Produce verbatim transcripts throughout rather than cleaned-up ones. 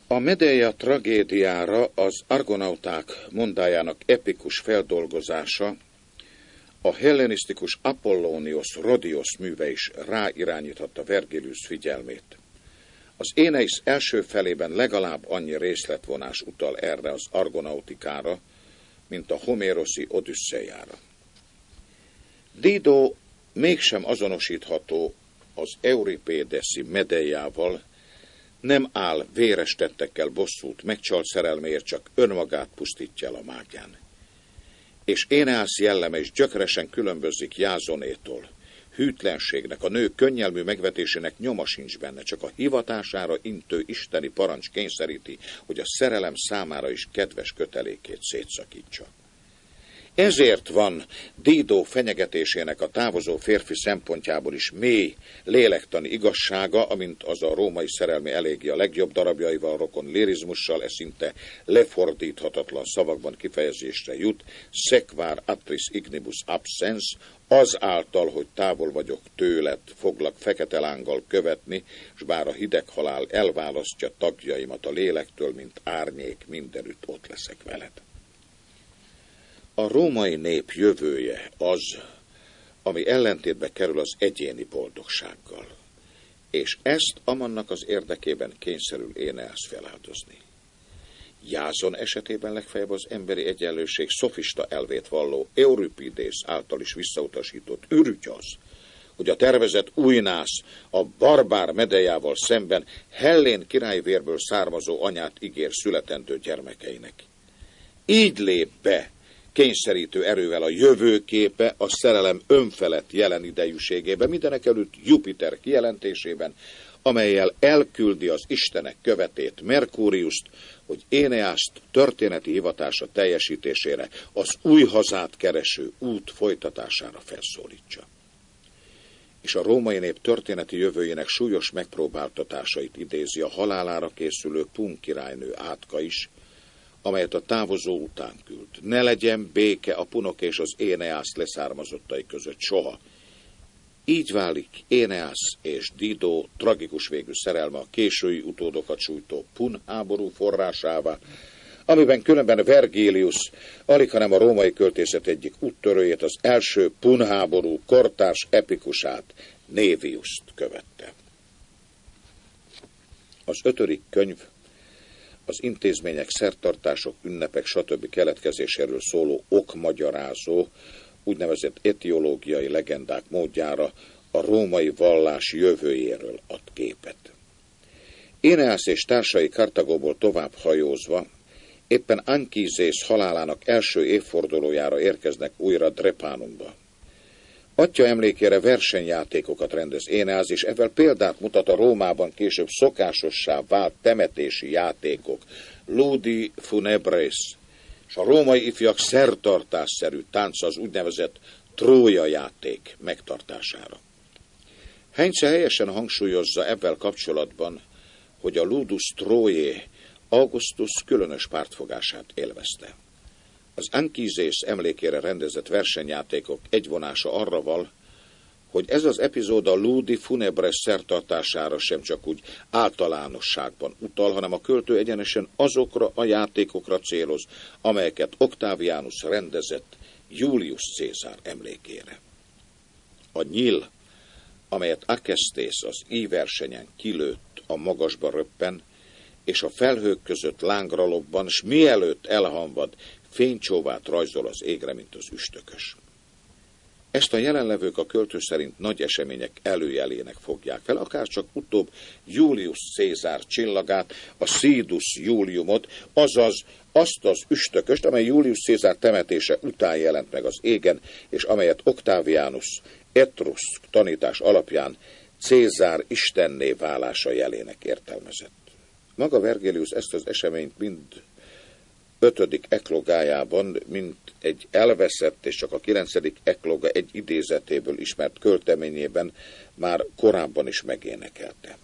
A Medeia tragédiára az argonauták mondájának epikus feldolgozása, a hellenisztikus Apollonios Rhodios műve is ráirányíthatta Vergilius figyelmét. Az Éneisz első felében legalább annyi részletvonás utal erre az argonautikára, mint a homéroszi Odüsszeiára. Dido mégsem azonosítható az euripédeszi Medeiával, nem áll véres tettekkel bosszút megcsalt szerelméért, csak önmagát pusztítja el a mágián. És Éneász jelleme is gyökeresen különbözik Jázonétól. Hűtlenségnek, a nő könnyelmű megvetésének nyoma sincs benne, csak a hivatására intő isteni parancs kényszeríti, hogy a szerelem számára is kedves kötelékét szétszakítsa. Ezért van Dido fenyegetésének a távozó férfi szempontjából is mély, lélektani igazsága, amint az a római szerelmi elégia legjobb darabjaival, rokon lirizmussal, e szinte lefordíthatatlan szavakban kifejezésre jut, sequar atris ignibus absens, azáltal, hogy távol vagyok tőled, foglak fekete lánggal követni, s bár a hideg halál elválasztja tagjaimat a lélektől, mint árnyék, mindenütt ott leszek veled. A római nép jövője az, ami ellentétbe kerül az egyéni boldogsággal, és ezt Amannak az érdekében kényszerül Éneász feláldozni. Jázon esetében legfeljebb az emberi egyenlőség szofista elvét valló Euripidész által is visszautasított ürügy az, hogy a tervezett újnász a barbár Medeiával szemben Hellén királyvérből származó anyát ígér születendő gyermekeinek. Így lép be kényszerítő erővel a jövőképe a szerelem önfelett jelen idejűségébe, mindenekelőtt Jupiter kijelentésében, amellyel elküldi az istenek követét, Merkúriust, hogy Éneászt történeti hivatása teljesítésére, az új hazát kereső út folytatására felszólítsa. És a római nép történeti jövőjének súlyos megpróbáltatásait idézi a halálára készülő Pun királynő átka is, amelyet a távozó után küld. Ne legyen béke a punok és az Éneász leszármazottai között soha. Így válik Éneász és Dido tragikus végű szerelme a késői utódokat sújtó Pun háború forrásává, amiben különben Vergilius alighanem a római költészet egyik úttörőjét, az első Pun háború kortárs epikusát, Néviust követte. Az ötödik könyv az intézmények, szertartások, ünnepek, stb. Keletkezéséről szóló okmagyarázó, úgynevezett etiológiai legendák módjára a római vallás jövőjéről ad képet. Éneász és társai Kartagóból tovább hajózva, éppen Anchizész halálának első évfordulójára érkeznek újra Drepánumba. Atya emlékére versenyjátékokat rendez Éneász, és ezzel példát mutat a Rómában később szokásossá vált temetési játékok, ludi funebres, és a római ifjak szertartásszerű tánca, az úgynevezett Trója játék megtartására. Heinze helyesen hangsúlyozza ebben kapcsolatban, hogy a ludus Trójé Augustus különös pártfogását élvezte. Az Anchizész emlékére rendezett versenyjátékok egyvonása arra val, hogy ez az epizód a ludi funebres szertartására sem csak úgy általánosságban utal, hanem a költő egyenesen azokra a játékokra céloz, amelyeket Octavianus rendezett Julius Cézár emlékére. A nyíl, amelyet Acestész az íversenyen kilőtt, a magasba röppen, és a felhők között lángra lobban, s mielőtt elhamvad, fénycsóvát rajzol az égre, mint az üstökös. Ezt a jelenlevők a költő szerint nagy események előjelének fogják fel, akár csak utóbb Julius Cézár csillagát, a Sidus Juliumot, azaz azt az üstököst, amely Julius Cézár temetése után jelent meg az égen, és amelyet Octavianus etruszk tanítás alapján Cézár istenné válása jelének értelmezett. Maga Vergilius ezt az eseményt mind ötödik eklogájában, mint egy elveszett és csak a kilencedik ekloga egy idézetéből ismert költeményében már korábban is megénekelte.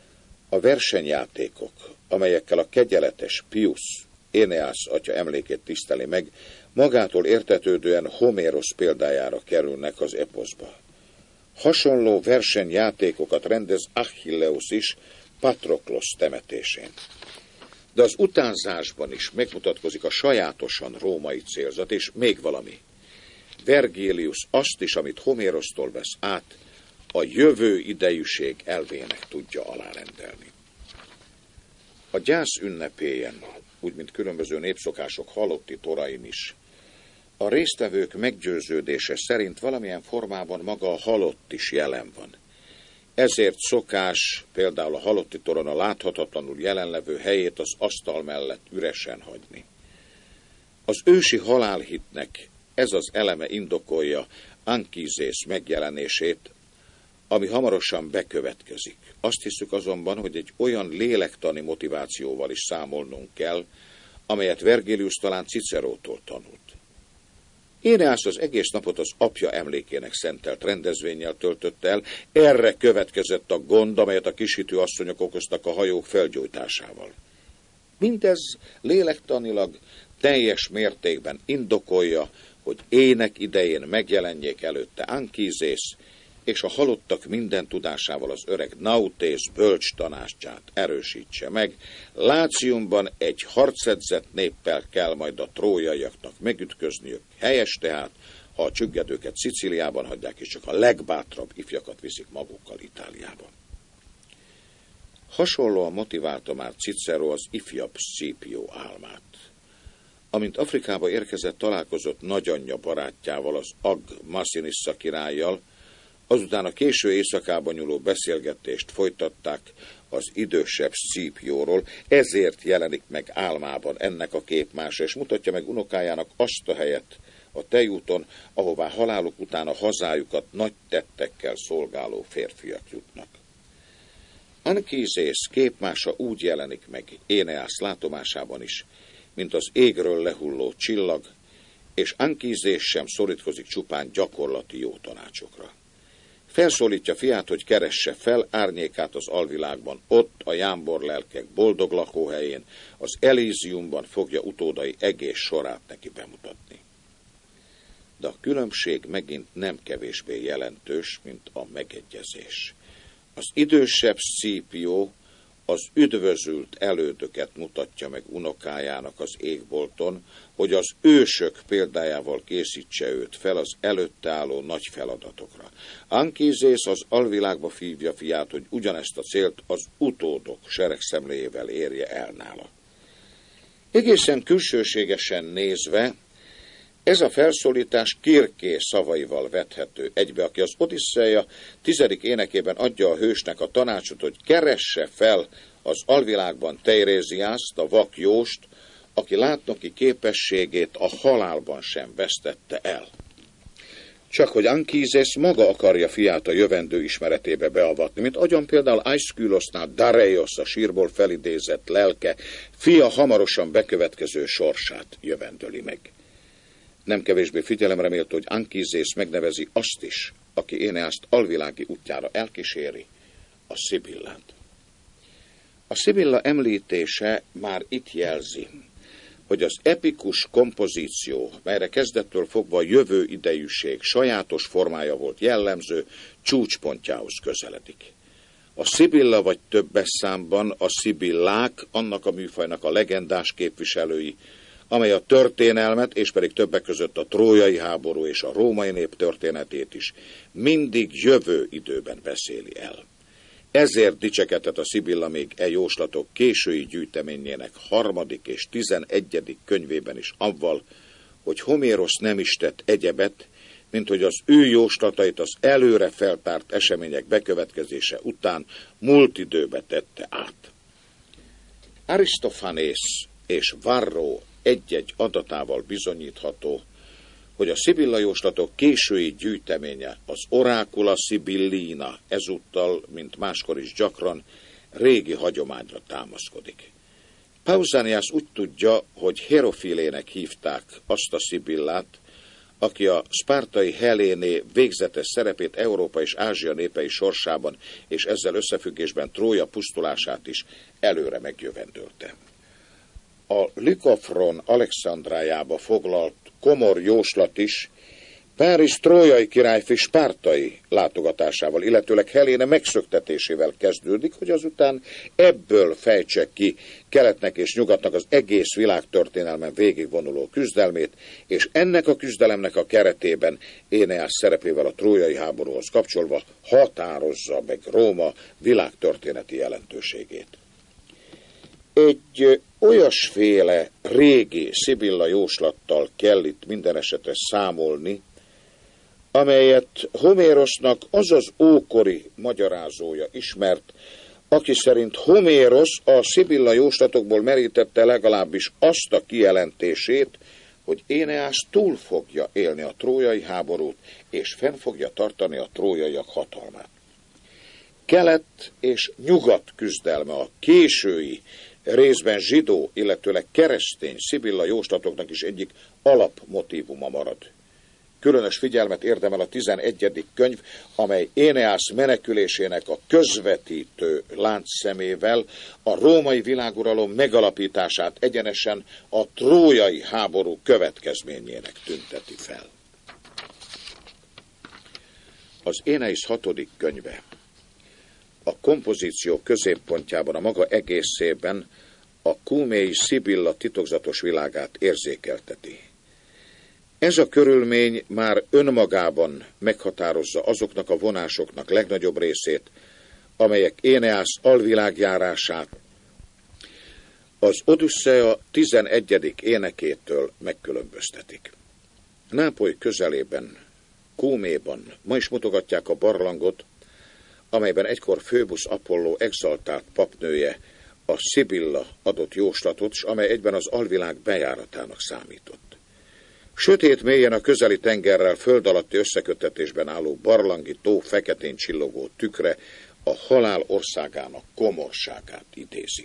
A versenyjátékok, amelyekkel a kegyeletes Pius, Éneász atya emlékét tiszteli meg, magától értetődően Homérosz példájára kerülnek az eposzba. Hasonló versenyjátékokat rendez Achilleus is Patroklosz temetésén. de az utánzásban is megmutatkozik a sajátosan római célzat, és még valami. Vergilius azt is, amit Homérosztól vesz át, a jövő idejűség elvének tudja alárendelni. A gyász ünnepélyen, úgy mint különböző népszokások halotti torain is, a résztvevők meggyőződése szerint valamilyen formában maga a halott is jelen van. Ezért szokás például a halotti toron a láthatatlanul jelenlevő helyét az asztal mellett üresen hagyni. Az ősi halálhitnek ez az eleme indokolja Ankizész megjelenését, ami hamarosan bekövetkezik. Azt hiszük azonban, hogy egy olyan lélektani motivációval is számolnunk kell, amelyet Vergilius talán Cicerótól tanult. Éneász az egész napot az apja emlékének szentelt rendezvénnyel töltötte el, erre következett a gond, amelyet a kishitű asszonyok okoztak a hajók felgyújtásával. Mindez lélektanilag teljes mértékben indokolja, hogy ének idején megjelenjék előtte Ankizész, és a halottak minden tudásával az öreg Nautész bölcs tanácsát erősítse meg. Láciumban egy harcedzett néppel kell majd a trójaiaknak megütközniük. Helyes tehát, ha a csüggedőket Szicíliában hagyják, és csak a legbátrabb ifjakat viszik magukkal Itáliába. Hasonlóan motiválta már Cicero az ifjabb Scipio álmát. Amint Afrikába érkezett, találkozott nagyanyja barátjával, az Ag Massinissa királlyal, azután a késő éjszakában nyúló beszélgetést folytatták az idősebb Scipióról, ezért jelenik meg álmában ennek a képmása, és mutatja meg unokájának azt a helyet a tejúton, ahová haláluk után a hazájukat nagy tettekkel szolgáló férfiak jutnak. Ankizész képmása úgy jelenik meg Éneász látomásában is, mint az égről lehulló csillag, és Ankizész sem szorítkozik csupán gyakorlati jó tanácsokra. Felszólítja fiát, hogy keresse fel árnyékát az alvilágban, ott a jámbor lelkek boldog lakóhelyén, az Elíziumban fogja utódai egész sorát neki bemutatni. De a különbség megint nem kevésbé jelentős, mint a megegyezés. Az idősebb Scipio az üdvözült elődöket mutatja meg unokájának az égbolton, hogy az ősök példájával készítse őt fel az előtte álló nagy feladatokra. Ankizész az alvilágba hívja fiát, hogy ugyanezt a célt az utódok seregszemléjével érje el nála. Egészen külsőségesen nézve, ez a felszólítás Kirké szavaival vethető egybe, aki az Odisszeia tizedik énekében adja a hősnek a tanácsot, hogy keresse fel az alvilágban Teiréziászt, a vak jóst, aki látnoki képességét a halálban sem vesztette el. Csak hogy Ankizész maga akarja fiát a jövendő ismeretébe beavatni, mint agyon például Aeschylosnál Dareios a sírból felidézett lelke, fia hamarosan bekövetkező sorsát jövendöli meg. Nem kevésbé figyelemre méltó, hogy Ankizész megnevezi azt is, aki Éneászt alvilági útjára elkíséri, a Szibillát. A Szibilla említése már itt jelzi, hogy az epikus kompozíció, melyre kezdettől fogva a jövő idejűség sajátos formája volt jellemző, csúcspontjához közeledik. A Szibilla vagy többes számban a szibillák, annak a műfajnak a legendás képviselői, amely a történelmet, és pedig többek között a trójai háború és a római nép történetét is mindig jövő időben beszéli el. Ezért dicsekedett a Szibilla még e jóslatok késői gyűjteményének harmadik és tizenegyedik könyvében is avval, hogy Homérosz nem is tett egyebet, mint hogy az ő jóslatait az előre feltárt események bekövetkezése után múlt időbe tette át. Arisztofanész és Varro egy-egy adatával bizonyítható, hogy a Szibilla jóslatok késői gyűjteménye, az Oracula Sibillina ezúttal, mint máskor is gyakran, régi hagyományra támaszkodik. Pausanias úgy tudja, hogy Herofilének hívták azt a Szibillát, aki a szpártai Heléné végzetes szerepét Európa és Ázsia népei sorsában, és ezzel összefüggésben Trója pusztulását is előre megjövendölte. A Lykofron Alexandrájába foglalt komor jóslat is Párizs trójai királyfi spártai látogatásával, illetőleg Heléne megszöktetésével kezdődik, hogy azután ebből fejtse ki keletnek és nyugatnak az egész világtörténelmen végigvonuló küzdelmét, és ennek a küzdelemnek a keretében Éneász szerepével a trójai háborúhoz kapcsolva határozza meg Róma világtörténeti jelentőségét. Egy olyasféle régi Szibilla jóslattal kell itt minden esetre számolni, amelyet Homérosznak az az ókori magyarázója ismert, aki szerint Homérosz a Szibilla jóslatokból merítette legalábbis azt a kijelentését, hogy Éneász túl fogja élni a trójai háborút, és fenn fogja tartani a trójaiak hatalmát. Kelet és nyugat küzdelme a késői, részben zsidó, illetőleg keresztény Szibilla jóslatoknak is egyik alapmotívuma marad. Különös figyelmet érdemel a tizenegyedik könyv, amely Éneász menekülésének a közvetítő láncszemével a római világuralom megalapítását egyenesen a trójai háború következményének tünteti fel. Az Éneisz hatodik könyve a kompozíció középpontjában a maga egészében a cuméi Szibilla titokzatos világát érzékelteti. Ez a körülmény már önmagában meghatározza azoknak a vonásoknak legnagyobb részét, amelyek Éneász alvilágjárását az Odüsszea tizenegyedik énekétől megkülönböztetik. Nápoly közelében, Cuméban ma is mutogatják a barlangot, amelyben egykor Phöbusz Apolló exaltált papnője a Szibilla adott jóslatot, s amely egyben az alvilág bejáratának számított. Sötét mélyen a közeli tengerrel föld alatti összeköttetésben álló barlangi tó feketén csillogó tükre a halál országának komorságát idézi.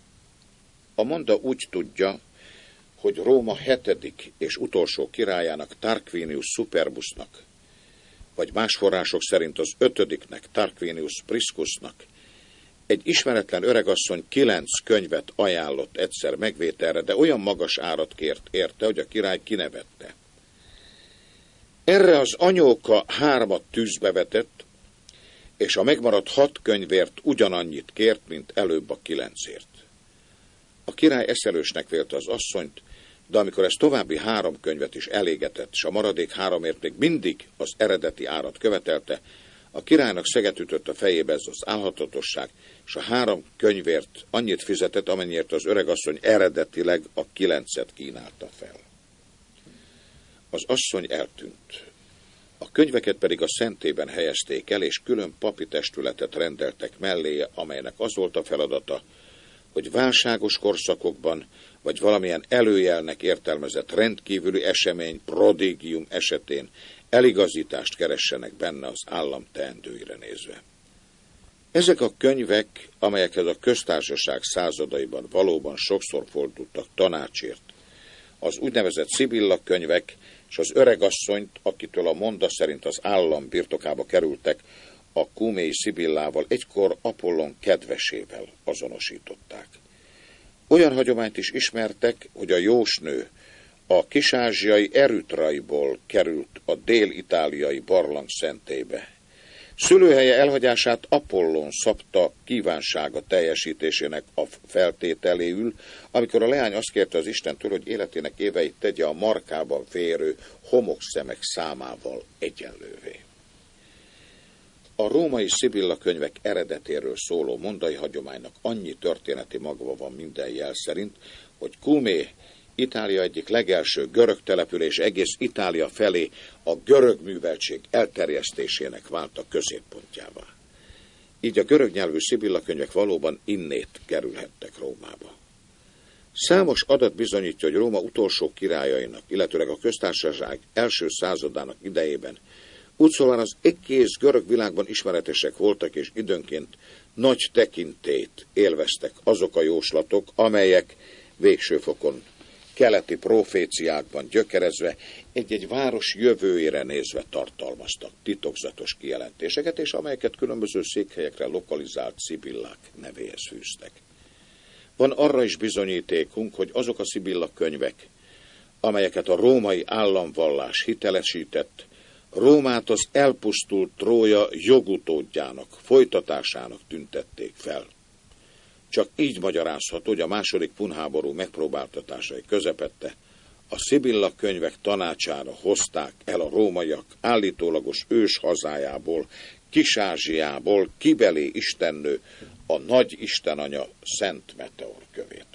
A monda úgy tudja, hogy Róma hetedik és utolsó királyának, Tarquinius Superbusnak, vagy más források szerint az ötödiknek, Tarquinius Priscusnak, egy ismeretlen öregasszony kilenc könyvet ajánlott egyszer megvételre, de olyan magas árat kért érte, hogy a király kinevette. Erre az anyóka hármat tűzbe vetett, és a megmaradt hat könyvért ugyanannyit kért, mint előbb a kilencért. A király eszelősnek vélte az asszonyt, de amikor ez további három könyvet is elégetett, és a maradék háromért még mindig az eredeti árat követelte, a királynak szeget ütött a fejébe ez az álhatatosság, és a három könyvért annyit fizetett, amennyiért az öregasszony eredetileg a kilencet kínálta fel. Az asszony eltűnt. A könyveket pedig a szentében helyezték el, és külön papi testületet rendeltek melléje, amelynek az volt a feladata, hogy válságos korszakokban, vagy valamilyen előjelnek értelmezett rendkívüli esemény, prodigium esetén eligazítást keressenek benne az állam teendőire nézve. Ezek a könyvek, amelyekhez a köztársaság századaiban valóban sokszor fordultak tanácsért, az úgynevezett Szibilla könyvek, és az öregasszonyt, akitől a monda szerint az állam birtokába kerültek, a cuméi Szibillával, egykor Apollon kedvesével azonosították. Olyan hagyományt is ismertek, hogy a jósnő a kisázsiai Erütraiból került a dél-itáliai barlang szentélybe. Szülőhelye elhagyását Apollon szabta kívánsága teljesítésének a feltételéül, amikor a leány azt kérte az Istentől, hogy életének éveit tegye a markában férő homokszemek számával egyenlővé. A római Szibilla könyvek eredetéről szóló mondai hagyománynak annyi történeti magva van minden jel szerint, hogy Cumé, Itália egyik legelső görög település, egész Itália felé a görög műveltség elterjesztésének vált a középpontjává. Így a görög nyelvű Szibilla könyvek valóban innét kerülhettek Rómába. Számos adat bizonyítja, hogy Róma utolsó királyainak, illetőleg a köztársaság első századának idejében úgy szólván az egész görög világban ismeretesek voltak, és időnként nagy tekintélyt élveztek azok a jóslatok, amelyek végső fokon keleti proféciákban gyökerezve egy-egy város jövőjére nézve tartalmaztak titokzatos kijelentéseket, és amelyeket különböző székhelyekre lokalizált szibillák nevéhez fűztek. Van arra is bizonyítékunk, hogy azok a Szibilla könyvek, amelyeket a római államvallás hitelesített, Rómát az elpusztult Trója jogutódjának, folytatásának tüntették fel. Csak így magyarázható, hogy a második punháború megpróbáltatásai közepette a Szibilla könyvek tanácsára hozták el a rómaiak állítólagos ős hazájából, Kis-Ázsiából Kibele istennő, a nagy istenanya Szent Meteor kövét.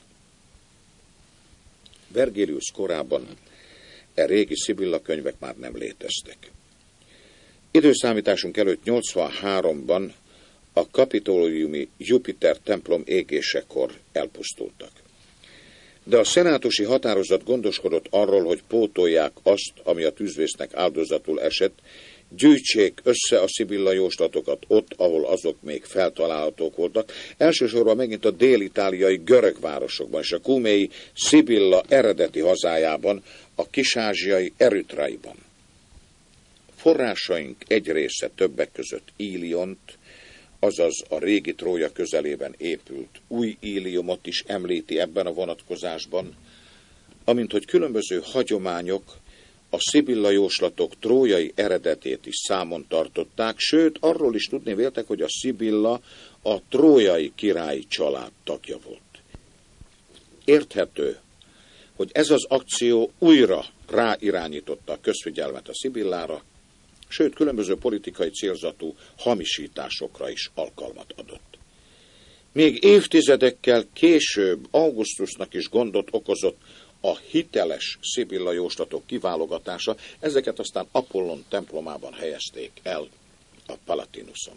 Vergilius korában e régi Szibilla könyvek már nem léteztek. Időszámításunk előtt nyolcvanháromban a kapitóliumi Jupiter templom égésekor elpusztultak. De a szenátusi határozat gondoskodott arról, hogy pótolják azt, ami a tűzvésznek áldozatul esett, gyűjtsék össze a Szibilla jóslatokat ott, ahol azok még feltalálhatók voltak, elsősorban megint a dél-itáliai görög városokban és a cuméi Szibilla eredeti hazájában, a kis-ázsiai Eritreiban. Forrásaink egy része többek között Íliont, azaz a régi Trója közelében épült új Íliumot is említi ebben a vonatkozásban, amint hogy különböző hagyományok a Szibilla jóslatok trójai eredetét is számon tartották, sőt, arról is tudni véltek, hogy a Szibilla a trójai királyi család tagja volt. Érthető, hogy ez az akció újra ráirányította a közfigyelmet a Szibillára, sőt, különböző politikai célzatú hamisításokra is alkalmat adott. Még évtizedekkel később Augustusnak is gondot okozott a hiteles Szibilla jóslatok kiválogatása, ezeket aztán Apollon templomában helyezték el a Palatinuson.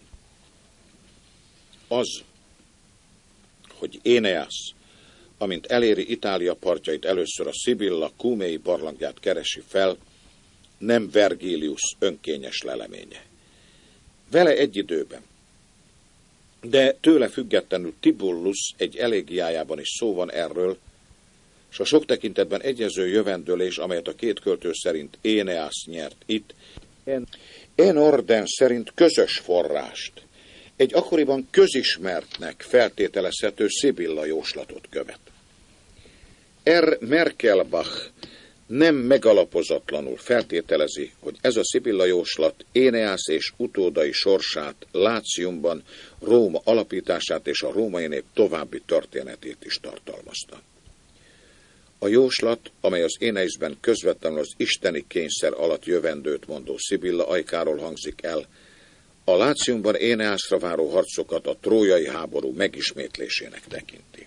Az, hogy Éneász, amint eléri Itália partjait, először a Szibilla cuméi barlangját keresi fel, nem Vergilius önkényes leleménye. Vele egy időben, de tőle függetlenül Tibullus egy elégiájában is szó van erről, és a sok tekintetben egyező jövendőlés, amelyet a két költő szerint Éneász nyert itt, en Orden szerint közös forrást, egy akkoriban közismertnek feltételezhető Szibilla jóslatot követ. R. Merkelbach nem megalapozatlanul feltételezi, hogy ez a Szibilla jóslat Éneász és utódai sorsát, Láciumban Róma alapítását és a római nép további történetét is tartalmazta. A jóslat, amely az Éneisben közvetlenül az isteni kényszer alatt jövendőt mondó Szibilla ajkáról hangzik el, a Láciumban Éneászra váró harcokat a trójai háború megismétlésének tekinti.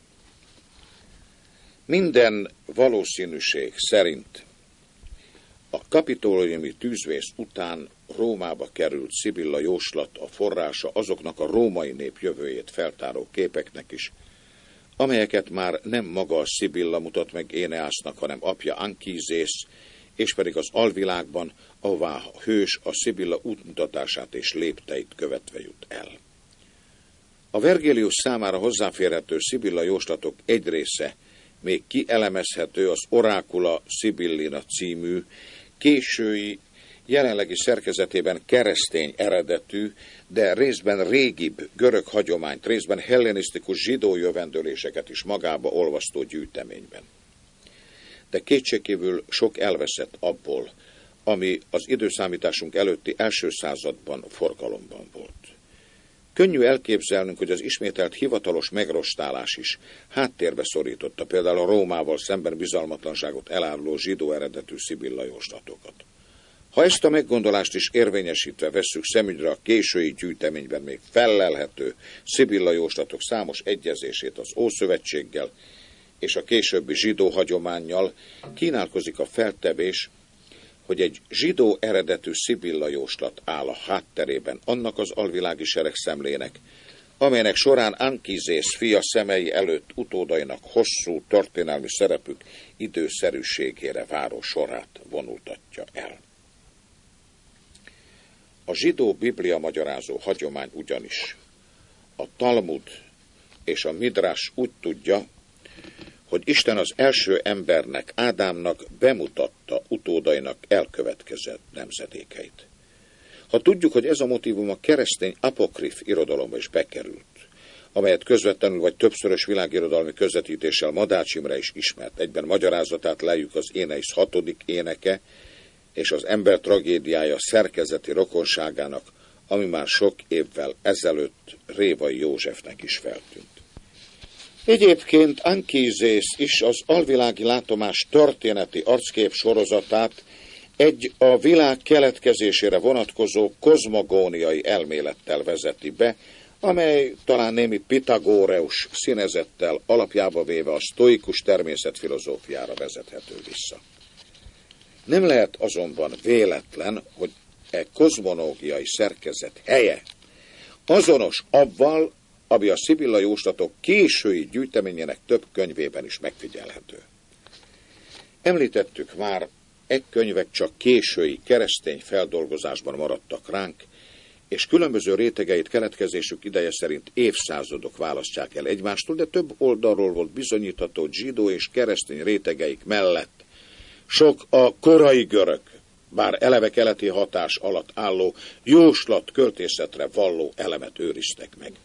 Minden valószínűség szerint a kapitóliumi tűzvész után Rómába került Szibilla jóslat a forrása azoknak a római nép jövőjét feltáró képeknek is, amelyeket már nem maga a Szibilla mutat meg Éneásznak, hanem apja Ankízész, és pedig az alvilágban, ahová a hős a Szibilla útmutatását és lépteit követve jut el. A Vergilius számára hozzáférhető Szibilla jóslatok egy része még kielemezhető az Orákula Sibillina című, késői, jelenlegi szerkezetében keresztény eredetű, de részben régibb görög hagyományt, részben hellenisztikus zsidó jövendőléseket is magába olvasztó gyűjteményben. De kétségkívül sok elveszett abból, ami az időszámításunk előtti első században forgalomban volt. Könnyű elképzelnünk, hogy az ismételt hivatalos megrostálás is háttérbe szorította például a Rómával szemben bizalmatlanságot eláruló zsidó eredetű Szibilla jóslatokat. Ha ezt a meggondolást is érvényesítve vesszük szemügyre a késői gyűjteményben még fellelhető Szibilla jóslatok számos egyezését az Ószövetséggel és a későbbi zsidó hagyománnyal, kínálkozik a feltevés, hogy egy zsidó eredetű Szibilla jóslat áll a hátterében annak az alvilági seregszemlének, amelynek során Ankízész fia szemei előtt utódainak hosszú történelmi szerepük időszerűségére váró sorát vonultatja el. A zsidó biblia magyarázó hagyomány ugyanis a Talmud és a Midrash úgy tudja, hogy Isten az első embernek, Ádámnak bemutatta utódainak elkövetkezett nemzedékeit. Ha tudjuk, hogy ez a motívum a keresztény apokrif irodalomba is bekerült, amelyet közvetlenül vagy többszörös világirodalmi közvetítéssel Madács Imre is ismert, egyben magyarázatát lejjük az Éneisz hatodik éneke, és az ember tragédiája szerkezeti rokonságának, ami már sok évvel ezelőtt Révai Józsefnek is feltűnt. Egyébként Anchizész is az alvilági látomás történeti arckép sorozatát egy a világ keletkezésére vonatkozó kozmogóniai elmélettel vezeti be, amely talán némi pitagóreus színezettel alapjába véve a sztoikus természetfilozófiára vezethető vissza. Nem lehet azonban véletlen, hogy e kozmonógiai szerkezet helye azonos avval, ami a Szibilla jóslatok késői gyűjteményének több könyvében is megfigyelhető. Említettük már, e könyvek csak késői keresztény feldolgozásban maradtak ránk, és különböző rétegeit keletkezésük ideje szerint évszázadok választják el egymástól, de több oldalról volt bizonyítható zsidó és keresztény rétegeik mellett sok a korai görög, bár eleve keleti hatás alatt álló jóslat költészetre valló elemet őriztek meg.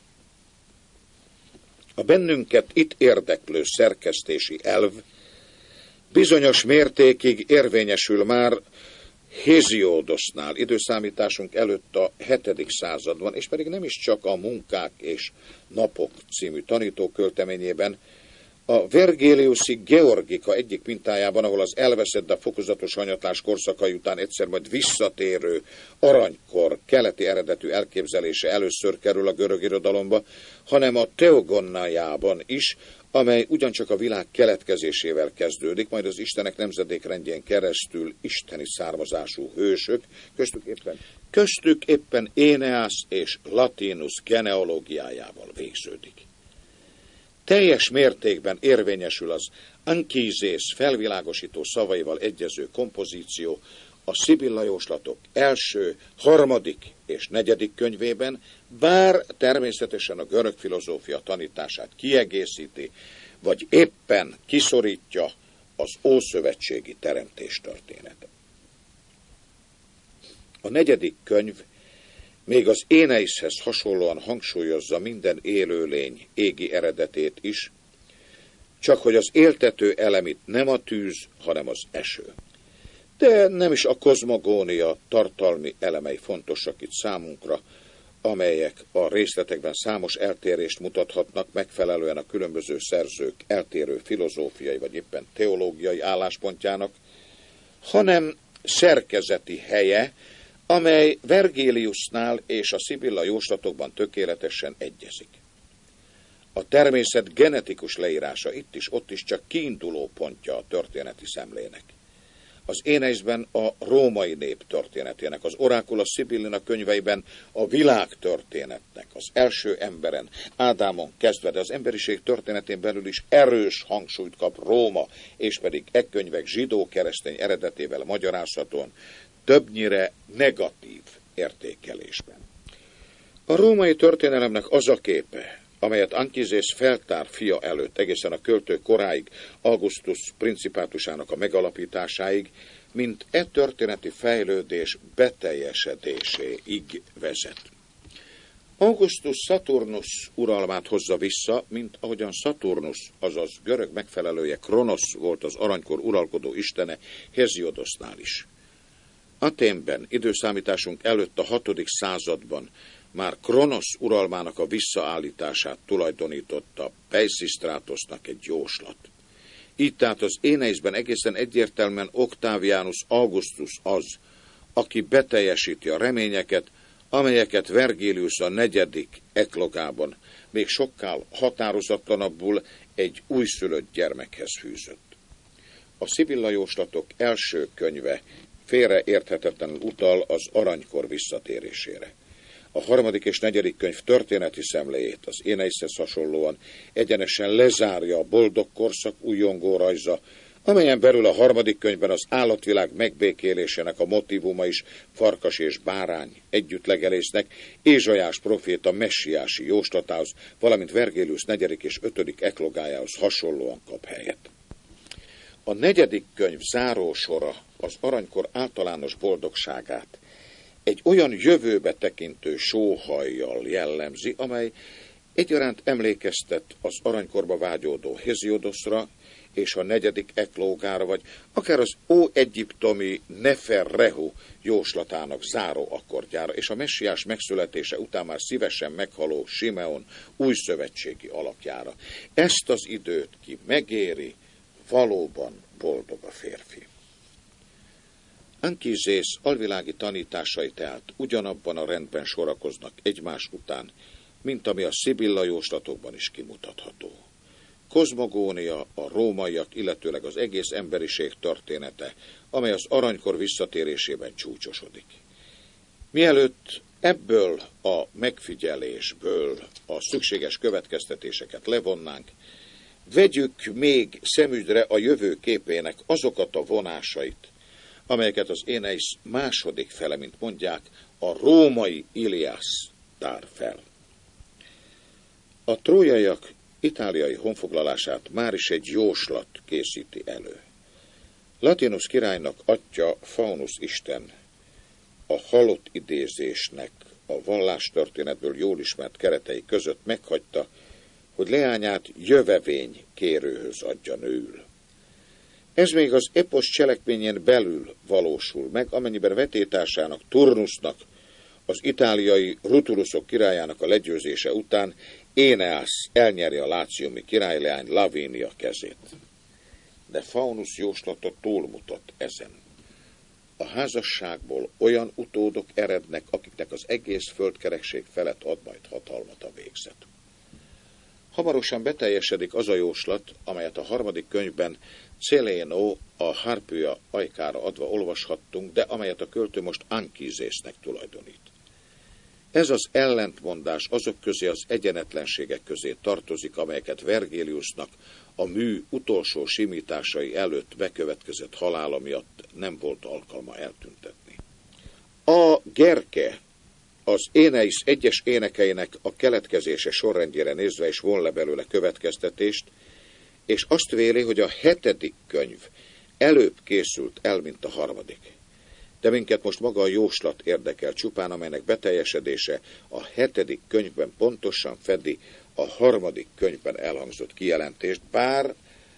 A bennünket itt érdeklő szerkesztési elv bizonyos mértékig érvényesül már Héziódosznál, időszámításunk előtt a hetedik században, és pedig nem is csak a Munkák és Napok című tanítókölteményében, a Vergiliuszi Georgika egyik mintájában, ahol az elveszett, de fokozatos hanyatlás korszakai után egyszer majd visszatérő aranykor keleti eredetű elképzelése először kerül a görög irodalomba, hanem a Teogonnájában is, amely ugyancsak a világ keletkezésével kezdődik, majd az istenek nemzedékrendjén keresztül isteni származású hősök, köztük éppen, köztük éppen Éneász és Latinus genealógiájával végződik. Teljes mértékben érvényesül az Anchizész felvilágosító szavaival egyező kompozíció a Szibilla jóslatok első, harmadik és negyedik könyvében, bár természetesen a görög filozófia tanítását kiegészíti, vagy éppen kiszorítja az ószövetségi teremtés története. A negyedik könyv még az Éneiszhez hasonlóan hangsúlyozza minden élőlény égi eredetét is, csak hogy az éltető elem itt nem a tűz, hanem az eső. De nem is a kozmogónia tartalmi elemei fontosak itt számunkra, amelyek a részletekben számos eltérést mutathatnak megfelelően a különböző szerzők eltérő filozófiai vagy éppen teológiai álláspontjának, hanem szerkezeti helye, amely Vergiliusnál és a Szibilla jóslatokban tökéletesen egyezik. A természet genetikus leírása itt is, ott is csak kiinduló pontja a történeti szemlének. Az Éneiszben a római nép történetének, az Orákula Szibillina könyveiben a világ történetnek, az első emberen, Ádámon kezdve, de az emberiség történetén belül is erős hangsúlyt kap Róma, és pedig e könyvek zsidó-keresztény eredetével magyarázhatóan többnyire negatív értékelésben. A római történelemnek az a képe, amelyet Anchizész feltár fia előtt egészen a költő koráig, Augustus principátusának a megalapításáig, mint e történeti fejlődés beteljesedéséig vezet. Augustus Saturnus uralmát hozza vissza, mint ahogyan Saturnus, azaz görög megfelelője Kronosz volt az aranykor uralkodó istene Héziodosznál is. Athénben, időszámításunk előtt a hatodik században már Kronosz uralmának a visszaállítását tulajdonította Peisisztrátosznak egy jóslat. Így tehát az Éneiszben egészen egyértelműen Octavianus Augustus az, aki beteljesíti a reményeket, amelyeket Vergilius a negyedik eklogában még sokkal határozatlanabbul egy újszülött gyermekhez fűzött. A Szibilla jóslatok első könyve félreérthetetlenül utal az aranykor visszatérésére. A harmadik és negyedik könyv történeti szemléjét az Éneiszhez hasonlóan egyenesen lezárja a boldog korszak újongó rajza, amelyen belül a harmadik könyvben az állatvilág megbékélésének a motívuma is farkas és bárány együtt legelésznek, Ézsaiás proféta messiási jóslatához, valamint Vergilius negyedik és ötödik eklogájához hasonlóan kap helyet. A negyedik könyv zárósora az aranykor általános boldogságát egy olyan jövőbe tekintő sóhajjal jellemzi, amely Egyaránt emlékeztet az aranykorba vágyódó Héziodosra és a negyedik Eklógára, vagy akár az óegyiptomi Neferrehu jóslatának záró akkordjára, és a messiás megszületése után már szívesen meghaló Simeon új szövetségi alakjára. Ezt az időt ki megéri, valóban boldog a férfi. Ankizész alvilági tanításai tehát ugyanabban a rendben sorakoznak egymás után, mint ami a Szibilla jóslatokban is kimutatható. Kozmogónia, a rómaiak, illetőleg az egész emberiség története, amely az aranykor visszatérésében csúcsosodik. Mielőtt ebből a megfigyelésből a szükséges következtetéseket levonnánk, vegyük még szemügyre a jövő képének azokat a vonásait, amelyeket az Éneisz második fele, mint mondják, a római Iliász tár fel. A trójaiak itáliai honfoglalását már is egy jóslat készíti elő. Latinus királynak atya Faunus isten a halott idézésnek a vallástörténetből jól ismert keretei között meghagyta, hogy leányát jövevény kérőhöz adja nőül. Ez még az epos cselekményén belül valósul meg, amennyiben vetétársának, Turnusnak, az itáliai Rutulusok királyának a legyőzése után Éneász elnyeri a láciumi királyleány Lavínia kezét. De Faunus jóslata túlmutat ezen. A házasságból olyan utódok erednek, akiknek az egész földkerekség felett ad majd hatalmat a végzet. Hamarosan beteljesedik az a jóslat, amelyet a harmadik könyvben Celénó a Harpia ajkára adva olvashattunk, de amelyet a költő most Ankizésznek tulajdonít. Ez az ellentmondás azok közé az egyenetlenségek közé tartozik, amelyeket Vergiliusnak a mű utolsó simításai előtt bekövetkezett halála miatt nem volt alkalma eltüntetni. A Gerke az Éneisz egyes énekeinek a keletkezése sorrendjére nézve is von le belőle következtetést, és azt véli, hogy a hetedik könyv előbb készült el, mint a harmadik. De minket most maga a jóslat érdekel csupán, amelynek beteljesedése a hetedik könyvben pontosan fedi a harmadik könyvben elhangzott kijelentést, bár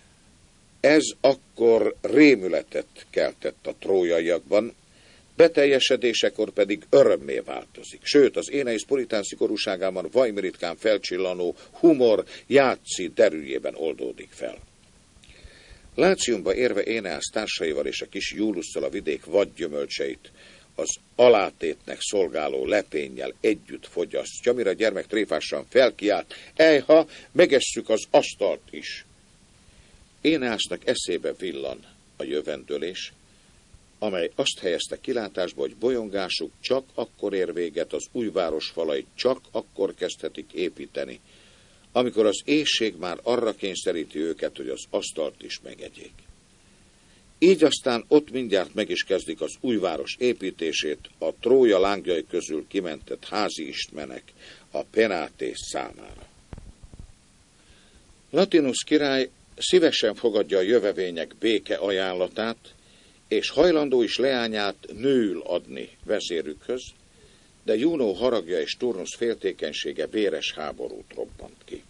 ez akkor rémületet keltett a trójaiakban, beteljesedésekor pedig örömmé változik. Sőt, az Éneisz puritán szigorúságában vajmiritkán felcsillanó humor játszi derűjében oldódik fel. Láciumba érve Éneász társaival és a kis Júlusszal a vidék vadgyümölcseit az alátétnek szolgáló lepénnyel együtt fogyasztja, mire a gyermek tréfásan felkiált: ejha, megesszük az asztalt is. Éneásznak eszébe villan a jövendőlés, amely azt helyezte kilátásba, hogy bolyongásuk csak akkor ér véget, az újváros falait csak akkor kezdhetik építeni, amikor az éhség már arra kényszeríti őket, hogy az asztalt is megegyék. Így aztán ott mindjárt meg is kezdik az újváros építését a Trója lángjai közül kimentett házi istmenek a Penátés számára. Latinus király szívesen fogadja a jövevények béke ajánlatát, és hajlandó is leányát nőül adni vezérükhöz, de Juno haragja és Turnus féltékenysége véres háborút robbant ki.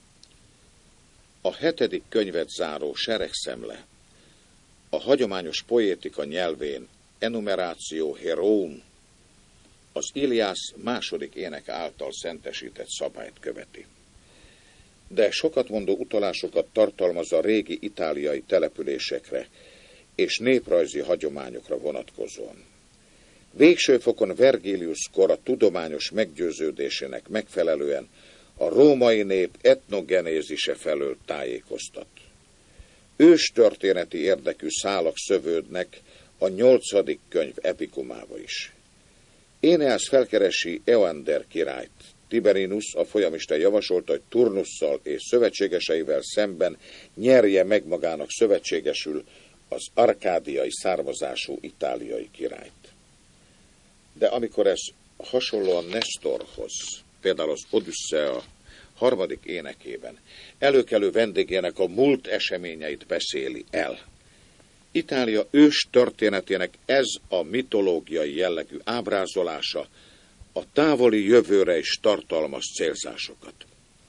A hetedik könyvet záró seregszemle a hagyományos poétika nyelvén enumeráció heroum, az Iliász második ének által szentesített szabályt követi. De sokat mondó utalásokat tartalmaz a régi itáliai településekre és néprajzi hagyományokra vonatkozóan. Végső fokon Vergilius kora tudományos meggyőződésének megfelelően a római nép etnogenézise felől tájékoztat. Őstörténeti érdekű szálak szövődnek a nyolcadik könyv epikumába is. Éneász felkeresi Eoander királyt. Tiberinus, a folyamisten javasolta, hogy Turnusszal és szövetségeseivel szemben nyerje meg magának szövetségesül az arkádiai származású itáliai királyt. De amikor ez hasonlóan Nestorhoz, például az Odüsszea harmadik énekében előkelő vendégének a múlt eseményeit beszéli el, Itália ős történetének ez a mitológiai jellegű ábrázolása a távoli jövőre is tartalmaz célzásokat.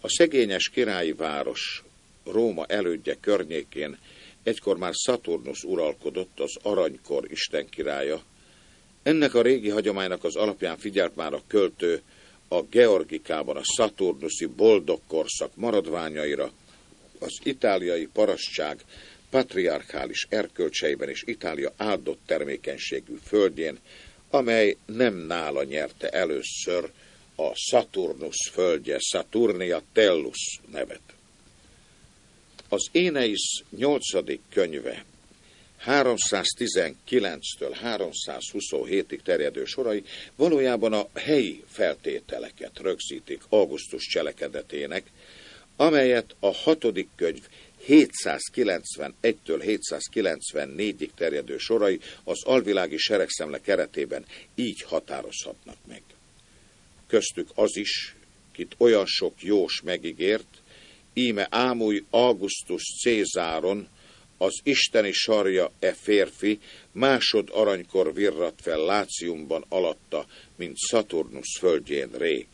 A szegényes királyi város Róma elődje környékén egykor már Szaturnusz uralkodott, az aranykor istenkirálya. Ennek a régi hagyománynak az alapján figyelt már a költő a Georgikában a szaturnuszi boldog korszak maradványaira, az itáliai parasztság patriarchális erkölcseiben és Itália áldott termékenységű földjén, amely nem nála nyerte először a Szaturnusz földje, Saturnia Tellus nevet. Az Éneisz nyolcadik könyve háromszáztizenkilenctől háromszázhuszonhétig terjedő sorai valójában a helyi feltételeket rögzítik Augustus cselekedetének, amelyet a hatodik könyv hétszázkilencvenegytől hétszázkilencvennégyig terjedő sorai az alvilági seregszemle keretében így határozhatnak meg. Köztük az is, kit olyan sok jós megígért, íme ámulj Augustus Cézáron, az isteni sarja e férfi másod aranykor virrat fel Láciumban alatta, mint Szaturnusz földjén rég.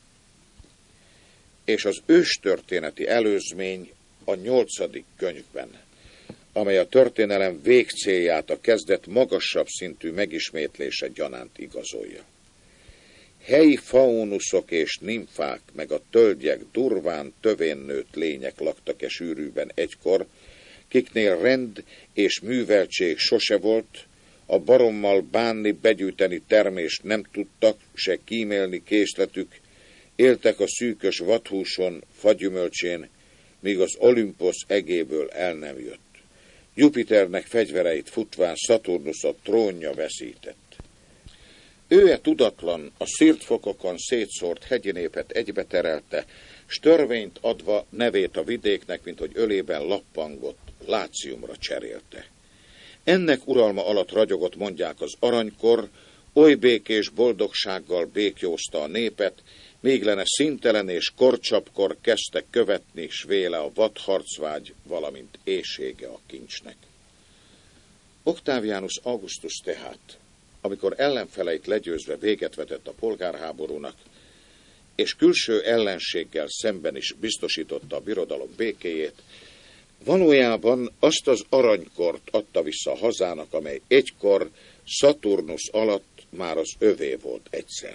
És az őstörténeti előzmény a nyolcadik könyvben, amely a történelem végcélját, a kezdet magasabb szintű megismétlése gyanánt igazolja. Helyi faunuszok és nimfák, meg a tölgyek durván tövén nőtt lények laktak e sűrűben egykor, kiknél rend és műveltség sose volt, a barommal bánni, begyűjteni termést nem tudtak, se kímélni készletük, éltek a szűkös vadhúson, fagyümölcsén, míg az Olimposz egéből el nem jött. Jupiternek fegyvereit futván Szaturnusz a trónja veszített. Ő-e tudatlan a szirtfokokon szétszórt hegyi népet egybe terelte, s törvényt adva nevét a vidéknek, mint hogy ölében lappangott, Láciumra cserélte. Ennek uralma alatt ragyogott, mondják, az aranykor, oly békés boldogsággal békjózta a népet, míg lenne színtelen és korcsapkor kezdtek követni s véle a vadharcvágy, valamint éhsége a kincsnek. Octavianus Augustus tehát, amikor ellenfeleit legyőzve véget vetett a polgárháborúnak, és külső ellenséggel szemben is biztosította a birodalom békéjét, valójában azt az aranykort adta vissza a hazának, amely egykor Szaturnusz alatt már az övé volt egyszer.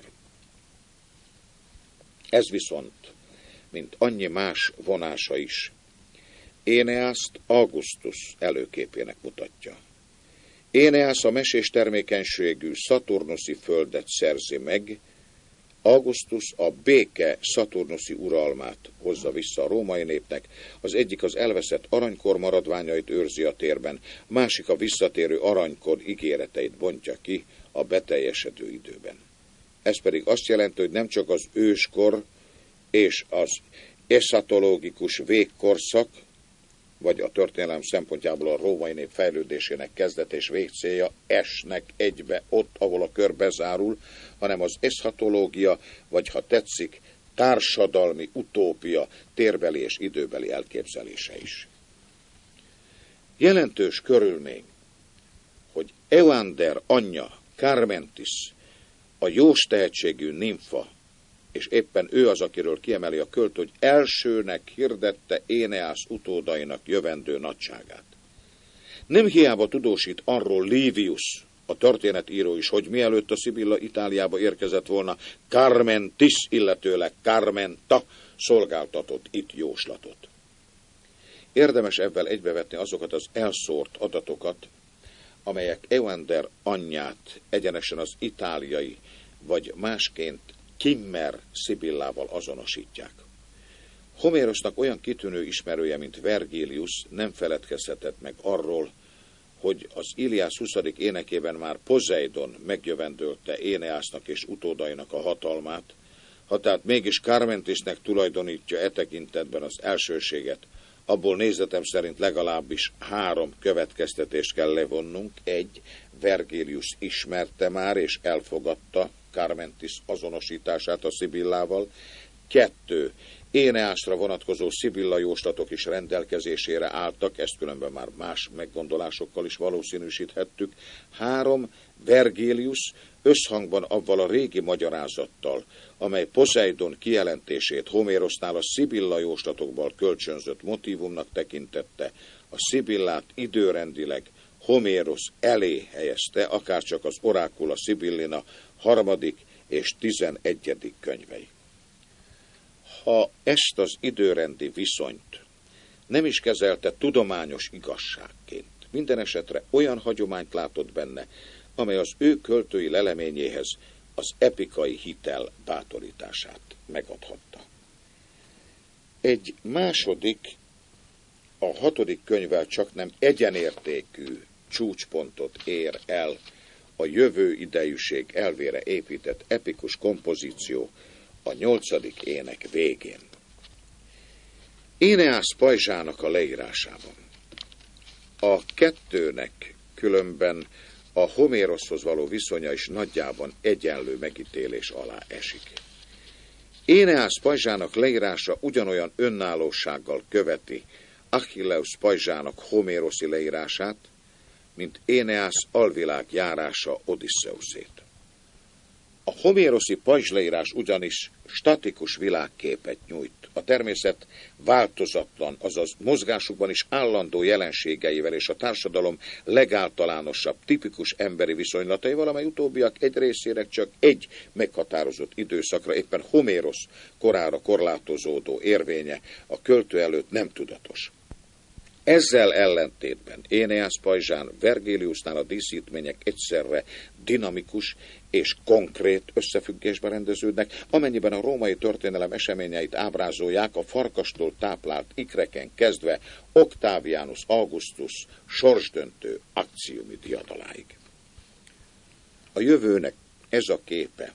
Ez viszont, mint annyi más vonása is, Éneászt Augustus előképének mutatja. Éneász a mesés termékenységű szaturnuszi földet szerzi meg, Augustus a béke szaturnuszi uralmát hozza vissza a római népnek, az egyik az elveszett aranykor maradványait őrzi a térben, másik a visszatérő aranykor ígéreteit bontja ki a beteljesedő időben. Ez pedig azt jelenti, hogy nem csak az őskor és az eschatológikus végkorszak, vagy a történelem szempontjából a római nép fejlődésének kezdet és végcélja esnek egybe ott, ahol a kör bezárul, hanem az eschatológia, vagy ha tetszik, társadalmi utópia térbeli és időbeli elképzelése is. Jelentős körülmény, hogy Euander anyja, Carmentis, a jós tehetségű nimfa, és éppen ő az, akiről kiemeli a költő, hogy elsőnek hirdette Éneász utódainak jövendő nagyságát. Nem hiába tudósít arról Livius, a történetíró is, hogy mielőtt a Szibilla Itáliába érkezett volna, Carmentis, illetőleg Carmenta szolgáltatott itt jóslatot. Érdemes ebben egybevetni azokat az elszórt adatokat, amelyek Euander anyját egyenesen az itáliai, vagy másként Kimmer Szibillával azonosítják. Homérosnak olyan kitűnő ismerője, mint Vergilius nem feledkezhetett meg arról, hogy az Iliász huszadik énekében már Pozeidon megjövendölte Éneásznak és utódainak a hatalmát, ha tehát mégis Carmentisnek tulajdonítja e tekintetben az elsőséget, abból nézetem szerint legalábbis három következtetést kell levonnunk. Egy, Vergilius ismerte már és elfogadta Carmentis azonosítását a Szibillával. Kettő, Éneászra vonatkozó szibilla jóslatok is rendelkezésére álltak, ezt különben már más meggondolásokkal is valószínűsíthettük. Három, Vergilius összhangban avval a régi magyarázattal, amely Poseidon kijelentését Homérosznál a szibilla jóslatokból kölcsönzött motívumnak tekintette, a szibillát időrendileg Homérosz elé helyezte, akárcsak az Orákula Sibillina harmadik és tizenegyedik könyvei. Ha ezt az időrendi viszonyt nem is kezelte tudományos igazságként, minden esetre olyan hagyományt látott benne, amely az ő költői leleményéhez az epikai hitel bátorítását megadhatta. Egy második, a hatodik könyvvel csaknem egyenértékű csúcspontot ér el a jövő idejűség elvére épített epikus kompozíció a nyolcadik ének végén. Éneász pajzsának a leírásában a kettőnek különben a Homéroszhoz való viszonya is nagyjában egyenlő megítélés alá esik. Éneász pajzsának leírása ugyanolyan önállósággal követi Achilleus pajzsának homéroszi leírását, mint Éneász alvilág járása Odüsszeuszét. A homéroszi pajzsleírás ugyanis statikus világképet nyújt, a természet változatlan, azaz mozgásukban is állandó jelenségeivel és a társadalom legáltalánosabb, tipikus emberi viszonylataival, amely utóbbiak egy részére csak egy meghatározott időszakra, éppen Homérosz korára korlátozódó érvénye a költő előtt nem tudatos. Ezzel ellentétben Éneász pajzsán Vergiliusnál a díszítmények egyszerre dinamikus és konkrét összefüggésben rendeződnek, amennyiben a római történelem eseményeit ábrázolják a farkastól táplált ikreken kezdve Octavianus Augustus sorsdöntő akciumi diadaláig. A jövőnek ez a képe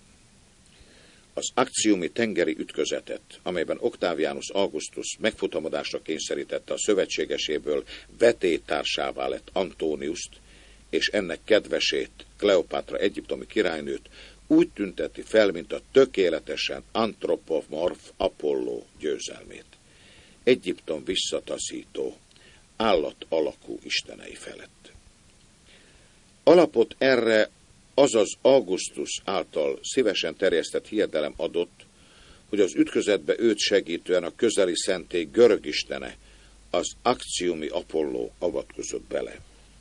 az akciumi tengeri ütközetet, amelyben Octavianus Augustus megfutamodásra kényszerítette a szövetségeséből vetélytársává lett Antoniust, és ennek kedvesét, Kleopátra egyiptomi királynőt úgy tünteti fel, mint a tökéletesen antropomorf Apolló győzelmét. Egyiptom visszataszító, állat alakú istenei felett. Alapot erre azaz Augustus által szívesen terjesztett hiedelem adott, hogy az ütközetbe őt segítően a közeli szentély görög istene, az akciumi Apolló avatkozott bele.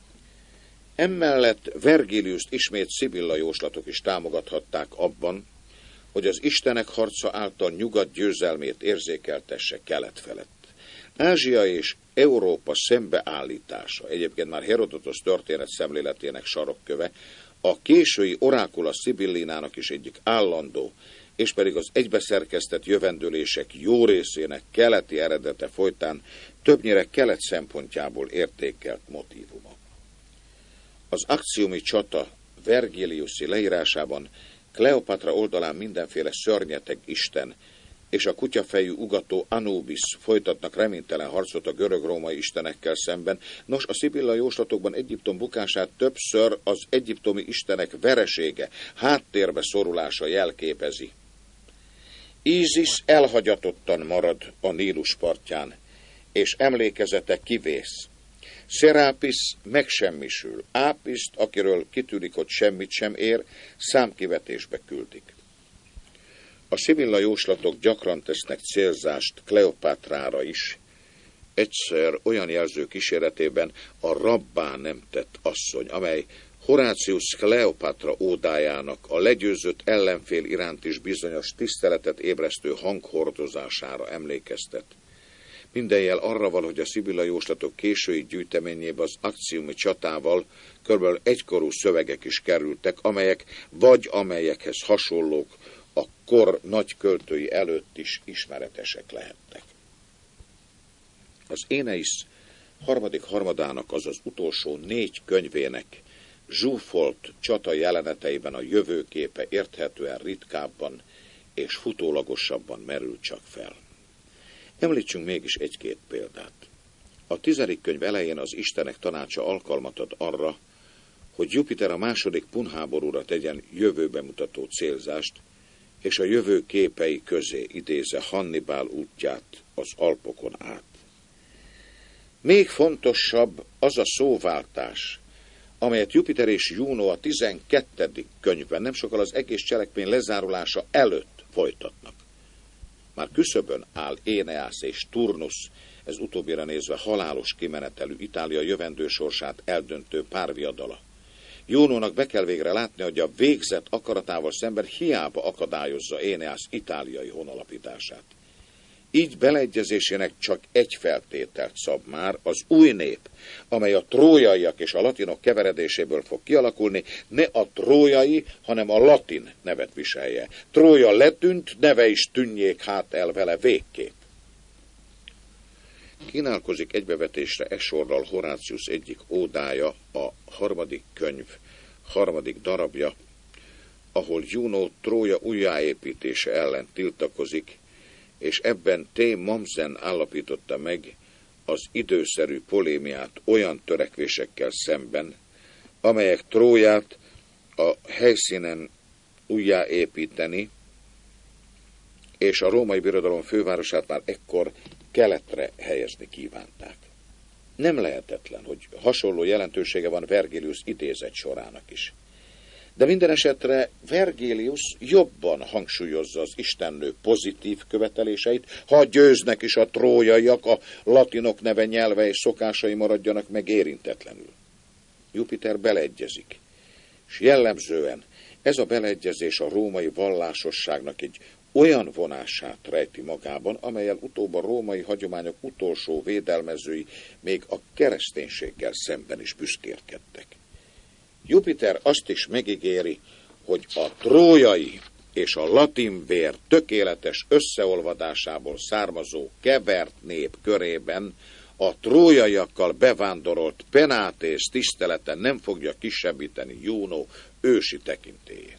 Emellett Vergiliust ismét szibilla jóslatok is támogathatták abban, hogy az istenek harca által nyugat győzelmét érzékeltesse kelet felett. Ázsia és Európa szembeállítása, egyébként már Herodotos történet szemléletének sarokköve, a késői Orákula Sibillinának is egyik állandó, és pedig az egybeszerkesztett jövendőlések jó részének keleti eredete folytán többnyire kelet szempontjából értékelt motívuma. Az akciumi csata Vergiliuszi leírásában Kleopatra oldalán mindenféle szörnyeteg isten és a kutyafejű ugató Anubis folytatnak reménytelen harcot a görög-római istenekkel szemben. Nos, a szibilla jóslatokban Egyiptom bukását többször az egyiptomi istenek veresége, háttérbe szorulása jelképezi. Ízisz elhagyatottan marad a Nílus partján, és emlékezete kivész. Szerápisz megsemmisül, Ápiszt, akiről kitűnik, hogy semmit sem ér, számkivetésbe küldik. A szibilla jóslatok gyakran tesznek célzást Kleopátrára is, egyszer olyan jelző kíséretében a rabbá nem tett asszony, amely Horácius Kleopátra ódájának a legyőzött ellenfél iránt is bizonyos tiszteletet ébresztő hanghordozására emlékeztet. Minden jel arra val, hogy a szibilla jóslatok késői gyűjteményébe az akciumi csatával körülbelül egykorú szövegek is kerültek, amelyek vagy amelyekhez hasonlók a kor nagy költői előtt is ismeretesek lehettek. Az Éneisz harmadik harmadának, azaz utolsó négy könyvének zsúfolt csata jeleneteiben a jövőképe érthetően ritkábban és futólagosabban merül csak fel. Említsünk mégis egy-két példát. A tizedik könyv elején az istenek tanácsa alkalmat ad arra, hogy Jupiter a második punháborúra tegyen jövőbe mutató célzást, és a jövő képei közé idéze Hannibál útját az Alpokon át. Még fontosabb az a szóváltás, amelyet Jupiter és Juno a tizenkettedik könyvben nem sokkal az egész cselekmény lezárulása előtt folytatnak. Már küszöbön áll Éneász és Turnus, ez utóbbira nézve halálos kimenetelű Itália jövendő sorsát eldöntő párviadala. Junónak be kell végre látni, hogy a végzet akaratával szemben hiába akadályozza Éneász itáliai honalapítását. Így beleegyezésének csak egy feltételt szab már, az új nép, amely a trójaiak és a latinok keveredéséből fog kialakulni, ne a trójai, hanem a latin nevet viselje. Trója letűnt, neve is tűnjék hát el vele végképp. Kínálkozik egybevetésre e sorral Horácius egyik ódája, a harmadik könyv, harmadik darabja, ahol Juno Trója újjáépítése ellen tiltakozik, és ebben T. Mommsen állapította meg az időszerű polémiát olyan törekvésekkel szemben, amelyek Tróját a helyszínen újjáépíteni, és a római birodalom fővárosát már ekkor keletre helyezni kívánták. Nem lehetetlen, hogy hasonló jelentősége van Vergilius idézet sorának is. De minden esetre Vergilius jobban hangsúlyozza az istennő pozitív követeléseit, ha győznek is a trójaiak, a latinok neve, nyelve és szokásai maradjanak meg érintetlenül. Jupiter beleegyezik, és jellemzően ez a beleegyezés a római vallásosságnak egy olyan vonását rejti magában, amellyel utóbb a római hagyományok utolsó védelmezői még a kereszténységgel szemben is büszkérkedtek. Jupiter azt is megígéri, hogy a trójai és a latin vér tökéletes összeolvadásából származó kevert nép körében a trójaiakkal bevándorolt Penátész tisztelete nem fogja kisebbíteni Juno ősi tekintélyét.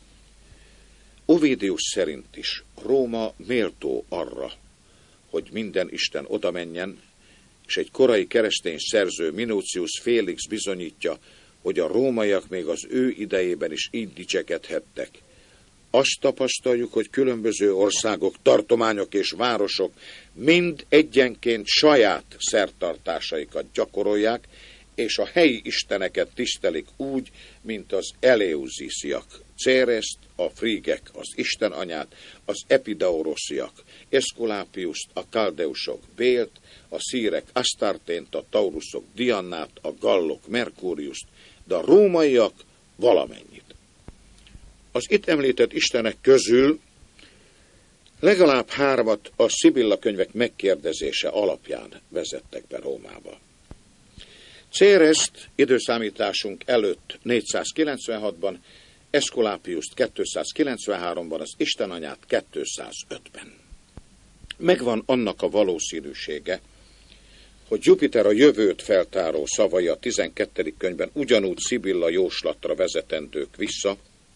Ovidius szerint is Róma méltó arra, hogy minden isten oda menjen, és egy korai keresztény szerző Minucius Félix bizonyítja, hogy a rómaiak még az ő idejében is így dicsekedhettek. Azt tapasztaljuk, hogy különböző országok, tartományok és városok mind egyenként saját szertartásaikat gyakorolják, és a helyi isteneket tisztelik úgy, mint az eleusisiak, Céreszt, a frígek, az istenanyát, az epidaurosziak, Eszkulápiuszt, a kaldeusok Bélt, a szírek Asztartént, a taurusok Diannát, a gallok Merkúriuszt, de a rómaiak valamennyit. Az itt említett istenek közül legalább hármat a Szibilla könyvek megkérdezése alapján vezettek be Rómába. Céreszt időszámításunk előtt négyszázkilencvenhatban, Eszkulápiuszt kétszázkilencvenháromban, az istenanyát kétszázötben. Megvan annak a valószínűsége, hogy Jupiter a jövőt feltáró szavai a tizenkettedik könyvben ugyanúgy Szibilla jóslatra vezetendők vissza,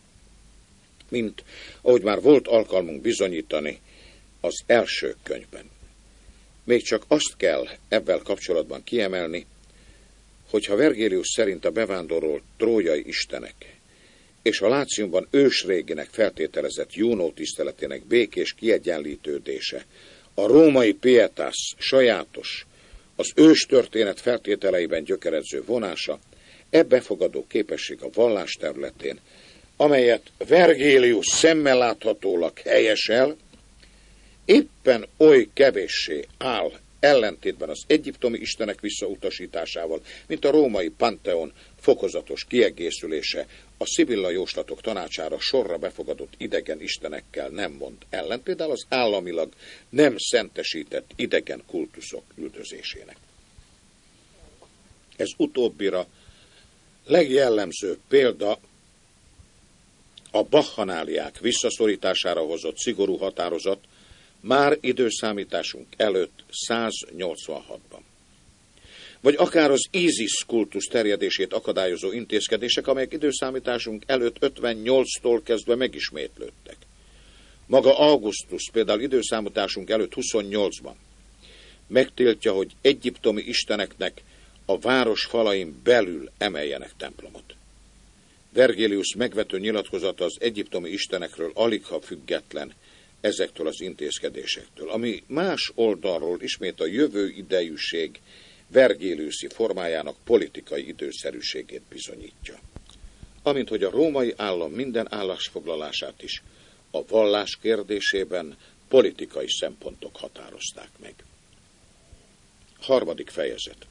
mint ahogy már volt alkalmunk bizonyítani az első könyvben. Még csak azt kell ebben kapcsolatban kiemelni, hogyha Vergilius szerint a bevándorolt trójai istenek és a Láciumban ősréginek feltételezett Juno tiszteletének békés kiegyenlítődése, a római pietas sajátos, az őstörténet feltételeiben gyökeredző vonása, e befogadó képesség a vallás területén, amelyet Vergilius szemmel láthatólag helyesel, éppen oly kevéssé áll ellentétben az egyiptomi istenek visszautasításával, mint a római pantheon fokozatos kiegészülése a Szibilla jóslatok tanácsára sorra befogadott idegen istenekkel nem mond ellen, például az államilag nem szentesített idegen kultuszok üldözésének. Ez utóbbira legjellemzőbb példa a bakchanáliák visszaszorítására hozott szigorú határozat már időszámításunk előtt száznyolcvanhatban. Vagy akár az Ízisz kultusz terjedését akadályozó intézkedések, amelyek időszámításunk előtt ötvennyolctól kezdve megismétlődtek. Maga Augustus például időszámításunk előtt huszonnyolcban megtiltja, hogy egyiptomi isteneknek a város falain belül emeljenek templomot. Vergilius megvető nyilatkozata az egyiptomi istenekről aligha független ezektől az intézkedésektől, ami más oldalról ismét a jövő idejűség vergiliuszi formájának politikai időszerűségét bizonyítja. Amint hogy a római állam minden állásfoglalását is a vallás kérdésében politikai szempontok határozták meg. Harmadik fejezet.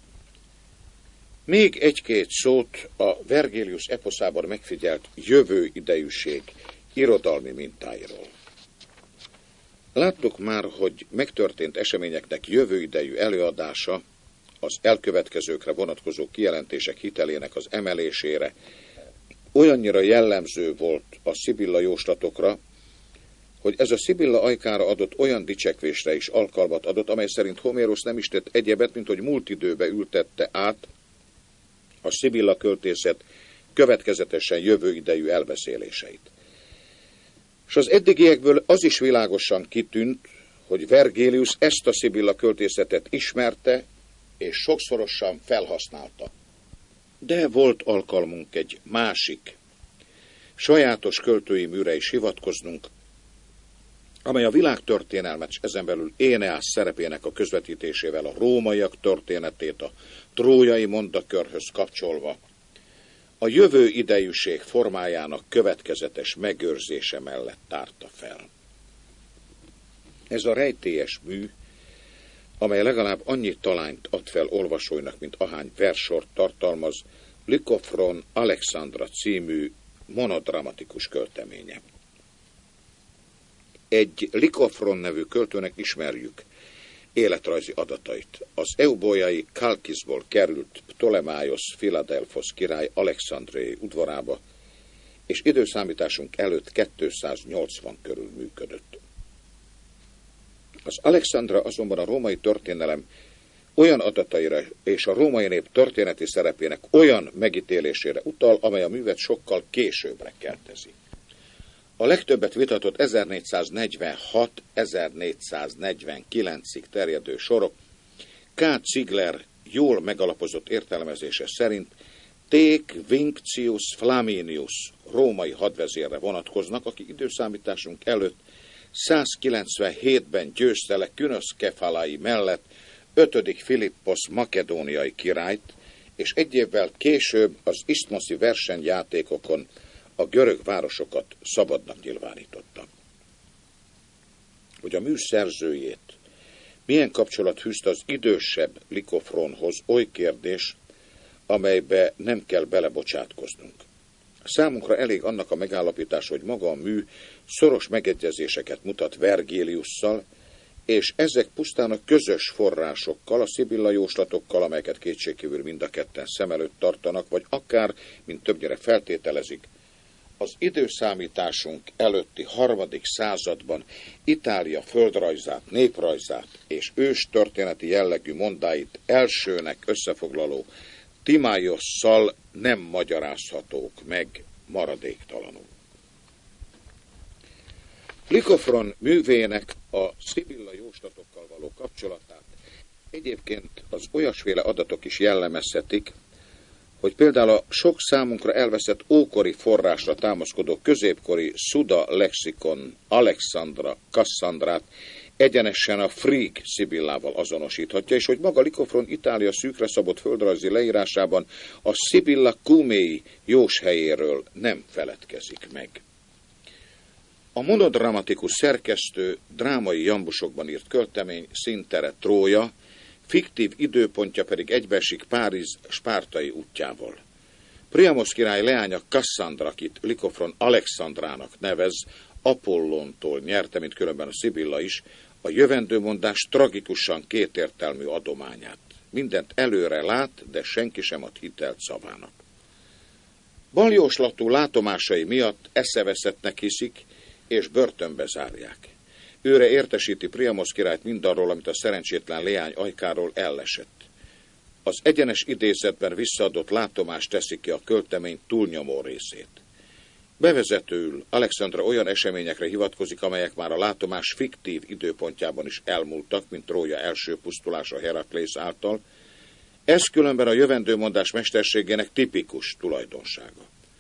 Még egy-két szót a Vergilius eposzában megfigyelt jövő idejűség irodalmi mintáiról. Láttuk már, hogy megtörtént eseményeknek jövő idejű előadása az elkövetkezőkre vonatkozó kijelentések hitelének az emelésére olyannyira jellemző volt a Szibilla jóslatokra, hogy ez a Szibilla ajkára adott olyan dicsekvésre is alkalmat adott, amely szerint Homérosz nem is tett egyebet, mint hogy múlt időbe ültette át a Szibilla költészet következetesen jövő idejű elbeszéléseit. És az eddigiekből az is világosan kitűnt, hogy Vergilius ezt a Szibilla költészetet ismerte, és sokszorosan felhasználta. De volt alkalmunk egy másik, sajátos költői műre is hivatkoznunk, amely a világtörténelmet, és ezen belül Éneász szerepének a közvetítésével a rómaiak történetét a trójai mondakörhöz kapcsolva a jövő idejűség formájának következetes megőrzése mellett tárta fel. Ez a rejtélyes mű, amely legalább annyi talányt ad fel olvasóinak, mint ahány versort tartalmaz, Lykofron Alexandra című monodramatikus költeménye. Egy Lykofron nevű költőnek ismerjük életrajzi adatait. Az eubójai Kalkiszból került Ptolemáiosz Philadelphos király Alexandriai udvarába, és időszámításunk előtt kétszáznyolcvan körül működött. Az Alexandra azonban a római történelem olyan adataira és a római nép történeti szerepének olyan megítélésére utal, amely a művet sokkal későbbre keltezi. A legtöbbet vitatott ezernégyszáznegyvenhat-ezernégyszáznegyvenkilencig terjedő sorok K. Ziegler jól megalapozott értelmezése szerint Ték Vinctius Flaminius római hadvezérre vonatkoznak, aki időszámításunk előtt százkilencvenhétben győzte le Künosz Kefalai mellett ötödik Philippos makedóniai királyt, és egy évvel később az isztmoszi versenyjátékokon a görög városokat szabadnak nyilvánította. Hogy a mű szerzőjét milyen kapcsolat fűzte az idősebb Lykofronhoz, oly kérdés, amelybe nem kell belebocsátkoznunk. Számunkra elég annak a megállapítás, hogy maga a mű szoros megegyezéseket mutat Vergiliusszal, és ezek pusztán a közös forrásokkal, a Szibilla jóslatokkal, amelyeket kétségkívül mind a ketten szem előtt tartanak, vagy akár, mint többnyire feltételezik, az időszámításunk előtti harmadik században Itália földrajzát, néprajzát és ős történeti jellegű mondáit elsőnek összefoglaló Timaiusszal nem magyarázhatók meg maradéktalanul. Lykofron művének a Szibilla jóslatokkal való kapcsolatát egyébként az olyasféle adatok is jellemezhetik, hogy például a sok számunkra elveszett ókori forrásra támaszkodó középkori Suda lexikon Alexandra Cassandrát egyenesen a Fríg Szibillával azonosíthatja, és hogy maga Lykofron Itália szűkre szabott földrajzi leírásában a Szibilla Cuméi jóshelyéről nem feledkezik meg. A monodramatikus szerkesztő drámai jambusokban írt költemény színtere Trója, fiktív időpontja pedig egybeesik Párizs spártai útjával. Priamos király leánya Cassandra, akit Lykofron Alexandrának nevez, Apollontól nyerte, mint különben a Szibilla is, a jövendőmondás tragikusan kétértelmű adományát. Mindent előre lát, de senki sem ad hitelt szavának. Baljóslatú látomásai miatt eszeveszettnek hiszik, és börtönbe zárják. Őre értesíti Priamos királyt mindarról, amit a szerencsétlen leány ajkáról ellesett. Az egyenes idézetben visszaadott látomás teszi ki a költemény túlnyomó részét. Bevezetőül Alexandra olyan eseményekre hivatkozik, amelyek már a látomás fiktív időpontjában is elmúltak, mint Trója első pusztulása Heraklész által. Ez különben a jövendőmondás mesterségének tipikus tulajdonsága.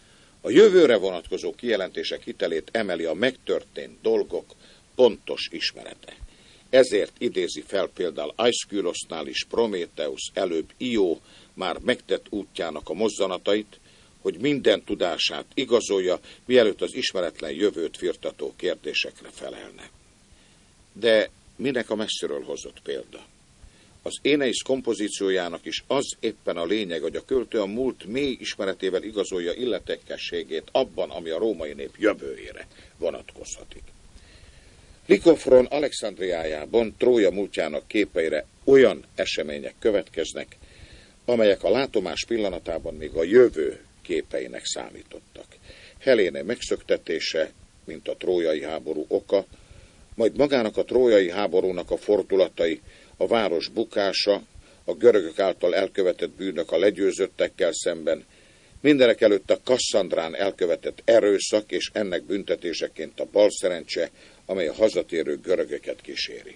A jövőre vonatkozó kijelentések hitelét emeli a megtörtént dolgok pontos ismerete. Ezért idézi fel például Aeschylosnál is Prométheusz, előbb Ió már megtett útjának a mozzanatait, hogy minden tudását igazolja, mielőtt az ismeretlen jövőt firtató kérdésekre felelne. De minek a messziről hozott példa? Az Éneisz kompozíciójának is az éppen a lényeg, hogy a költő a múlt mély ismeretével igazolja illetékességét abban, ami a római nép jövőjére vonatkozhatik. Likofron Alexandriájában Trója múltjának képeire olyan események következnek, amelyek a látomás pillanatában még a jövő képeinek számítottak. Heléne megszöktetése, mint a trójai háború oka, majd magának a trójai háborúnak a fordulatai, a város bukása, a görögök által elkövetett bűnök a legyőzöttekkel szemben, mindenek előtt a Kasszandrán elkövetett erőszak és ennek büntetéseként a balszerencse, amely a hazatérő görögöket kíséri.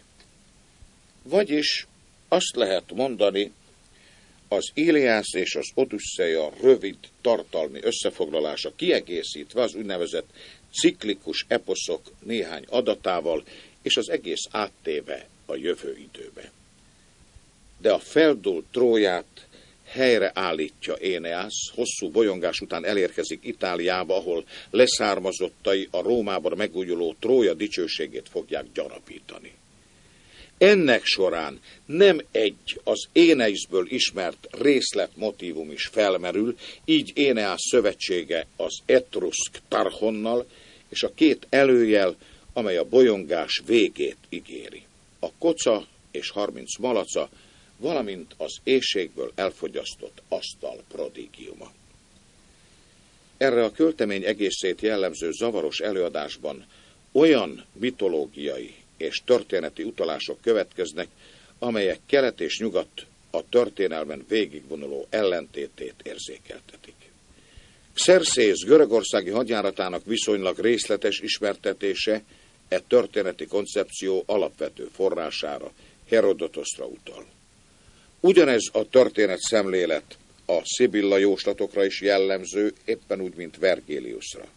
Vagyis azt lehet mondani, az Iliász és az Odüsszeia rövid tartalmi összefoglalása kiegészítve az úgynevezett ciklikus eposzok néhány adatával, és az egész áttéve a jövő időbe. De a feldúlt Tróját helyre állítja Éneász, hosszú bolyongás után elérkezik Itáliába, ahol leszármazottai a Rómában megújuló Trója dicsőségét fogják gyarapítani. Ennek során nem egy az Éneiszből ismert részletmotívum is felmerül, így Éneász szövetsége az etruszk Tarchonnal, és a két előjel, amely a bolyongás végét ígéri. A koca és harminc malaca, valamint az éhségből elfogyasztott asztal prodigiuma. Erre a költemény egészét jellemző zavaros előadásban olyan mitológiai és történeti utalások következnek, amelyek kelet és nyugat a történelmen végigvonuló ellentétét érzékeltetik. Xerxész görögországi hadjáratának viszonylag részletes ismertetése e történeti koncepció alapvető forrására, Herodotosra utal. Ugyanez a történet szemlélet a Szibilla jóslatokra is jellemző, éppen úgy, mint Vergiliusra.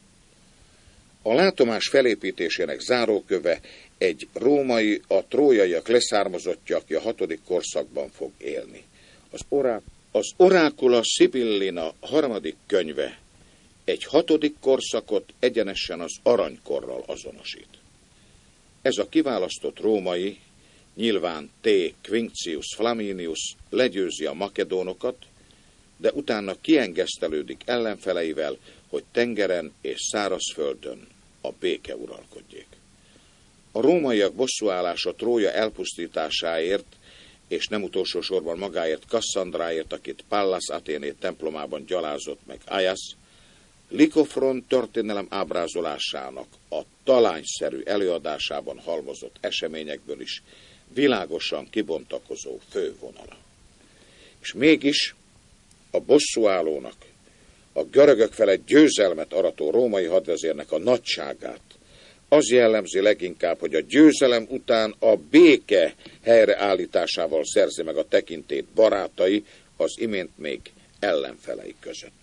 A látomás felépítésének záróköve egy római, a trójaiak leszármazottja, aki a hatodik korszakban fog élni. Az, orá... az Orákula Sibillina harmadik könyve egy hatodik korszakot egyenesen az aranykorral azonosít. Ez a kiválasztott római, nyilván T. Quinctius Flaminius legyőzi a makedónokat, de utána kiengesztelődik ellenfeleivel, hogy tengeren és szárazföldön a béke uralkodjék. A rómaiak bosszúállása Trója elpusztításáért, és nem utolsó sorban magáért Kasszandráért, akit Pallas Athéné templomában gyalázott meg Aias, Likofron történelem ábrázolásának a talányszerű előadásában halmozott eseményekből is világosan kibontakozó fővonala. És mégis a bosszúállónak, a görögök felett győzelmet arató római hadvezérnek a nagyságát az jellemzi leginkább, hogy a győzelem után a béke helyreállításával szerzi meg a tekintét barátai az imént még ellenfelei között.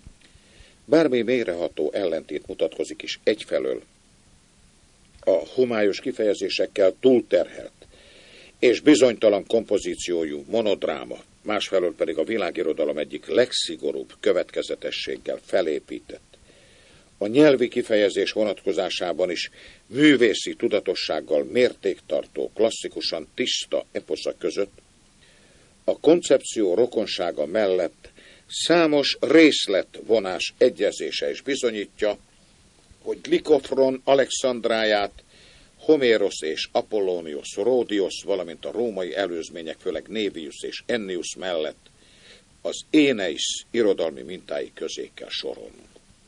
Bármi mélyreható ellentét mutatkozik is egyfelől a homályos kifejezésekkel túlterhelt és bizonytalan kompozíciójú monodráma, másfelől pedig a világirodalom egyik legszigorúbb következetességgel felépített, a nyelvi kifejezés vonatkozásában is művészi tudatossággal mértéktartó, klasszikusan tiszta eposza között, a koncepció rokonsága mellett számos részletvonás egyezése is bizonyítja, hogy Likofron Alexandráját Homérosz és Apollonius Rhodios, valamint a római előzmények, főleg Naevius és Ennius mellett az Éneisz irodalmi mintái közé kell sorolnunk.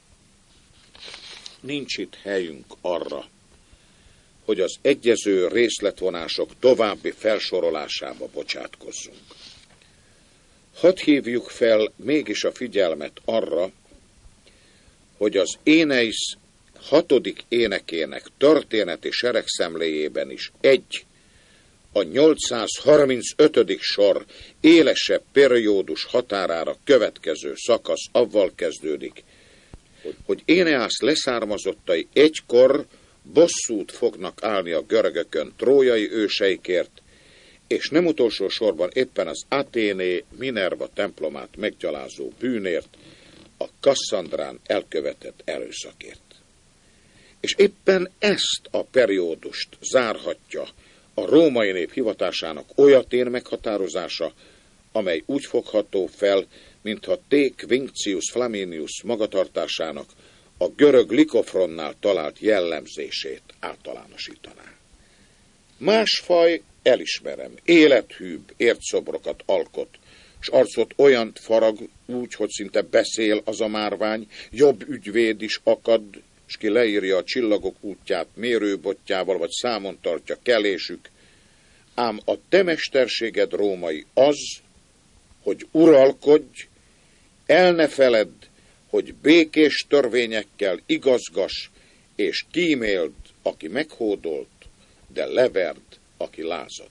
Nincs itt helyünk arra, hogy az egyező részletvonások további felsorolásába bocsátkozzunk. Hadd hívjuk fel mégis a figyelmet arra, hogy az Éneisz hatodik énekének történeti seregszemléjében is egy, a nyolcszázharmincötödik sor élesebb periódus határára következő szakasz avval kezdődik, hogy Éneász leszármazottai egykor bosszút fognak állni a görögökön trójai őseikért, és nem utolsó sorban éppen az Athéné Minerva templomát meggyalázó bűnért, a Kasszandrán elkövetett erőszakért. És éppen ezt a periódust zárhatja a római nép hivatásának olyatén meghatározása, amely úgy fogható fel, mintha T. Quinctius Flaminius magatartásának a görög Likofronnál talált jellemzését általánosítaná. Másfaj, elismerem, élethűbb ércszobrokat alkot, s arcot olyant farag úgy, hogy szinte beszél az a márvány, jobb ügyvéd is akad, s ki leírja a csillagok útját mérőbotjával, vagy számon tartja kelésük, ám a te mesterséged római az, hogy uralkodj, el ne feledd, hogy békés törvényekkel igazgass, és kíméld, aki meghódolt, de leverd, aki lázad.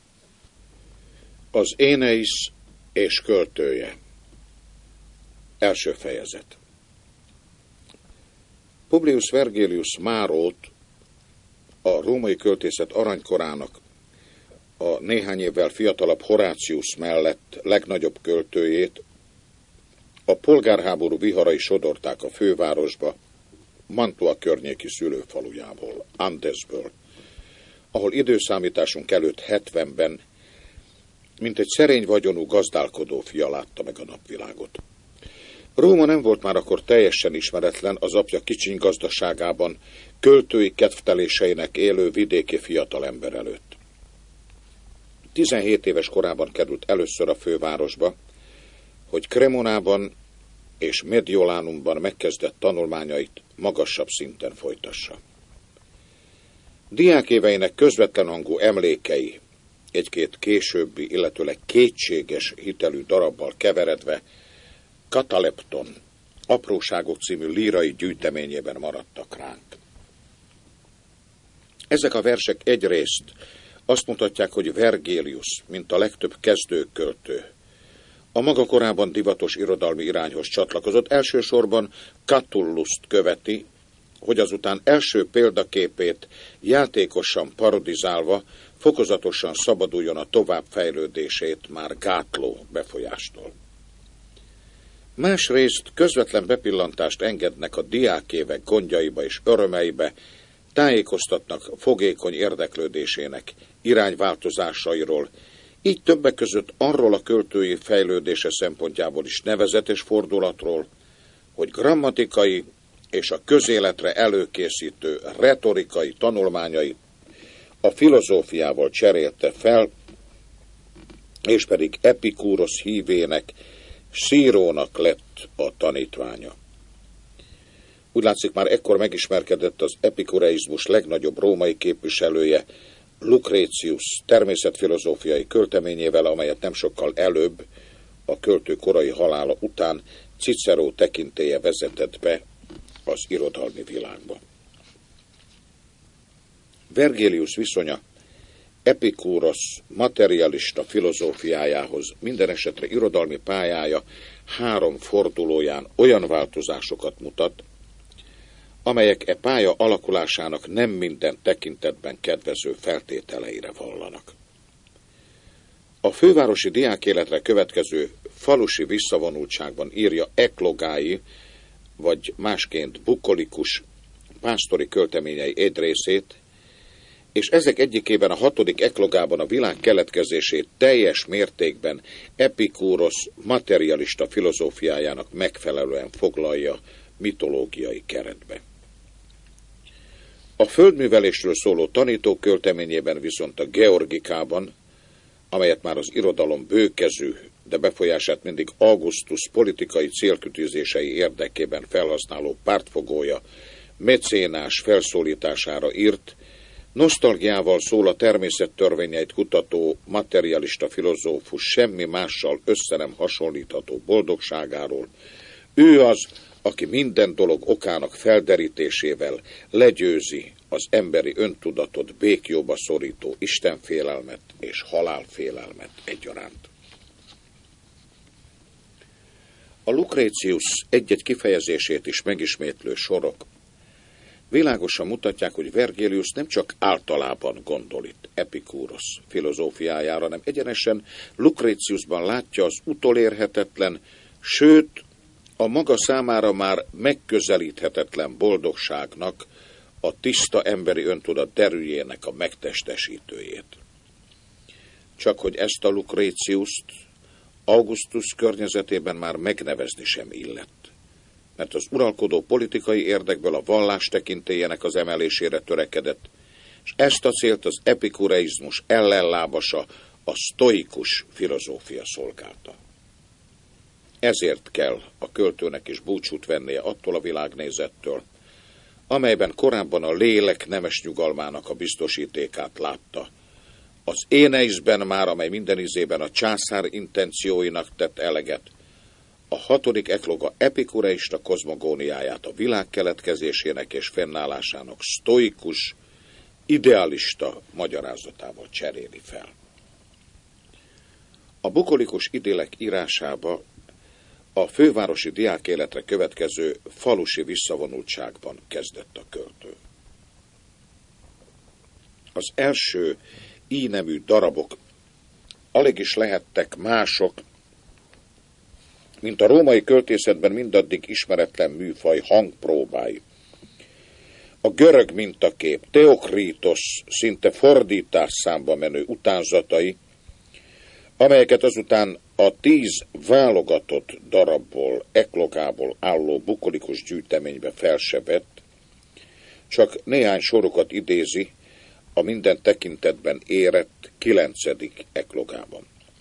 Az Éneisz és költője. Első fejezet. Publius Vergilius Márót, a római költészet aranykorának a néhány évvel fiatalabb Horácius mellett legnagyobb költőjét a polgárháború viharai sodorták a fővárosba, Mantua környéki szülőfalujából, Andesből, ahol időszámításunk előtt hetvenben mint egy szerény vagyonú gazdálkodó fia látta meg a napvilágot. Róma nem volt már akkor teljesen ismeretlen az apja kicsiny gazdaságában, költői kedvteléseinek élő vidéki fiatalember előtt. tizenhét éves korában került először a fővárosba, hogy Cremonában és Mediolánumban megkezdett tanulmányait magasabb szinten folytassa. Diákéveinek közvetlen hangú emlékei egy-két későbbi, illetőleg kétséges hitelű darabbal keveredve Katalepton, Apróságok című lírai gyűjteményében maradtak ránk. Ezek a versek egyrészt azt mutatják, hogy Vergilius, mint a legtöbb kezdőköltő, a maga korában divatos irodalmi irányhoz csatlakozott, elsősorban Catulluszt követi, hogy azután első példaképét játékosan parodizálva fokozatosan szabaduljon a továbbfejlődését már gátló befolyástól. Másrészt közvetlen bepillantást engednek a diákévek gondjaiba és örömeibe, tájékoztatnak fogékony érdeklődésének irányváltozásairól, így többek között arról a költői fejlődése szempontjából is nevezetes fordulatról, hogy grammatikai és a közéletre előkészítő retorikai tanulmányait a filozófiával cserélte fel, és pedig Epikúrosz hívének, Szírónak lett a tanítványa. Úgy látszik, már ekkor megismerkedett az epikureizmus legnagyobb római képviselője, Lucretius természetfilozófiai költeményével, amelyet nem sokkal előbb, a költő korai halála után Cicero tekintélye vezetett be az irodalmi világba. Vergilius viszonya Epikúrosz materialista filozófiájához, minden esetre irodalmi pályája három fordulóján olyan változásokat mutat, amelyek e pálya alakulásának nem minden tekintetben kedvező feltételeire vallanak. A fővárosi diákéletre következő falusi visszavonultságban írja eklogái, vagy másként bukolikus pásztori költeményei egy részét, és ezek egyikében, a hatodik eklogában a világ keletkezését teljes mértékben Epikúrosz materialista filozófiájának megfelelően foglalja mitológiai keretbe. A földművelésről szóló tanító költeményében viszont a Georgikában, amelyet már az irodalom bőkezű, de befolyását mindig Augustus politikai célkütőzései érdekében felhasználó pártfogója mecénás felszólítására írt, nosztalgiával szól a természettörvényeit kutató materialista filozófus semmi mással össze nem hasonlítható boldogságáról. Ő az, aki minden dolog okának felderítésével legyőzi az emberi öntudatot békjóba szorító istenfélelmet és halálfélelmet egyaránt. A Lucretius egy-egy kifejezését is megismétlő sorok világosan mutatják, hogy Vergilius nem csak általában gondol itt Epikúrosz filozófiájára, hanem egyenesen Lucretiusban látja az utolérhetetlen, sőt, a maga számára már megközelíthetetlen boldogságnak, a tiszta emberi öntudat derűjének a megtestesítőjét. Csak hogy ezt a Lucretiust Augustus környezetében már megnevezni sem illett, mert az uralkodó politikai érdekből a vallás tekintélyének az emelésére törekedett, és ezt a célt az epikureizmus ellenlábasa, a sztoikus filozófia szolgálta. Ezért kell a költőnek is búcsút vennie attól a világnézettől, amelyben korábban a lélek nemes nyugalmának a biztosítékát látta. Az Éneisben már, amely minden ízében a császár intencióinak tett eleget, a hatodik ekloga epikureista kozmogóniáját a világ keletkezésének és fennállásának sztoikus, idealista magyarázatával cseréli fel. A bukolikus idillek írásába a fővárosi diákéletre következő falusi visszavonultságban kezdett a költő. Az első ínemű darabok alig is lehettek mások, mint a római költészetben mindaddig ismeretlen műfaj hangpróbái. A görög mintakép, Theokritos szinte fordítás számba menő utánzatai, amelyeket azután a tíz válogatott darabból, eklogából álló bukolikus gyűjteménybe felsevett, csak néhány sorokat idézi a minden tekintetben érett kilencedik eklogában.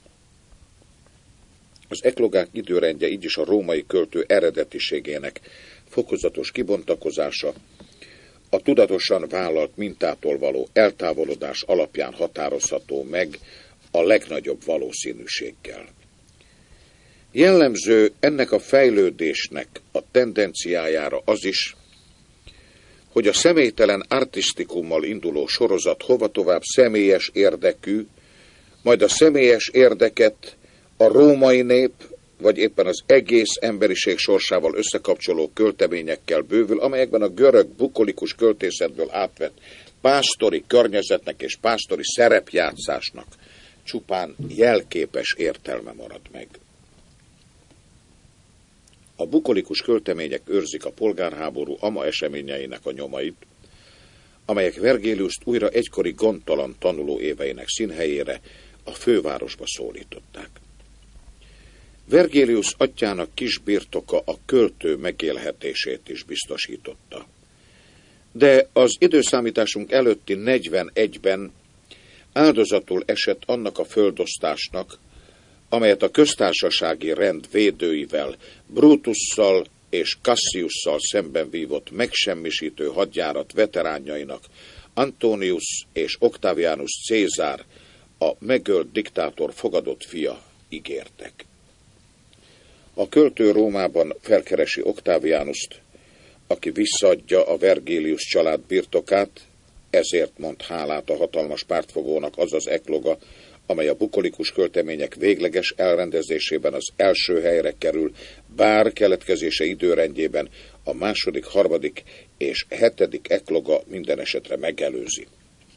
Az eklogák időrendje így is a római költő eredetiségének fokozatos kibontakozása, a tudatosan vállalt mintától való eltávolodás alapján határozható meg a legnagyobb valószínűséggel. Jellemző ennek a fejlődésnek a tendenciájára az is, hogy a személytelen artisztikummal induló sorozat hova tovább személyes érdekű, majd a személyes érdeket a római nép, vagy éppen az egész emberiség sorsával összekapcsoló költeményekkel bővül, amelyekben a görög bukolikus költészetből átvett pásztori környezetnek és pásztori szerepjátszásnak csupán jelképes értelme marad meg. A bukolikus költemények őrzik a polgárháború ama eseményeinek a nyomait, amelyek Vergiliust újra egykori gondtalan tanuló éveinek színhelyére, a fővárosba szólították. Vergilius atyjának kisbirtoka a költő megélhetését is biztosította. De az időszámításunk előtti negyvenegyben áldozatul esett annak a földosztásnak, amelyet a köztársasági rend védőivel, Brutusszal és Cassiusszal szemben vívott megsemmisítő hadjárat veteránjainak, Antonius és Octavianus Cézár, a megölt diktátor fogadott fia ígértek. A költő Rómában felkeresi Octavianust, aki visszaadja a Vergilius család birtokát, ezért mond hálát a hatalmas pártfogónak az az ekloga, amely a bukolikus költemények végleges elrendezésében az első helyre kerül, bár keletkezése időrendjében a második, harmadik és hetedik ekloga minden esetre megelőzi.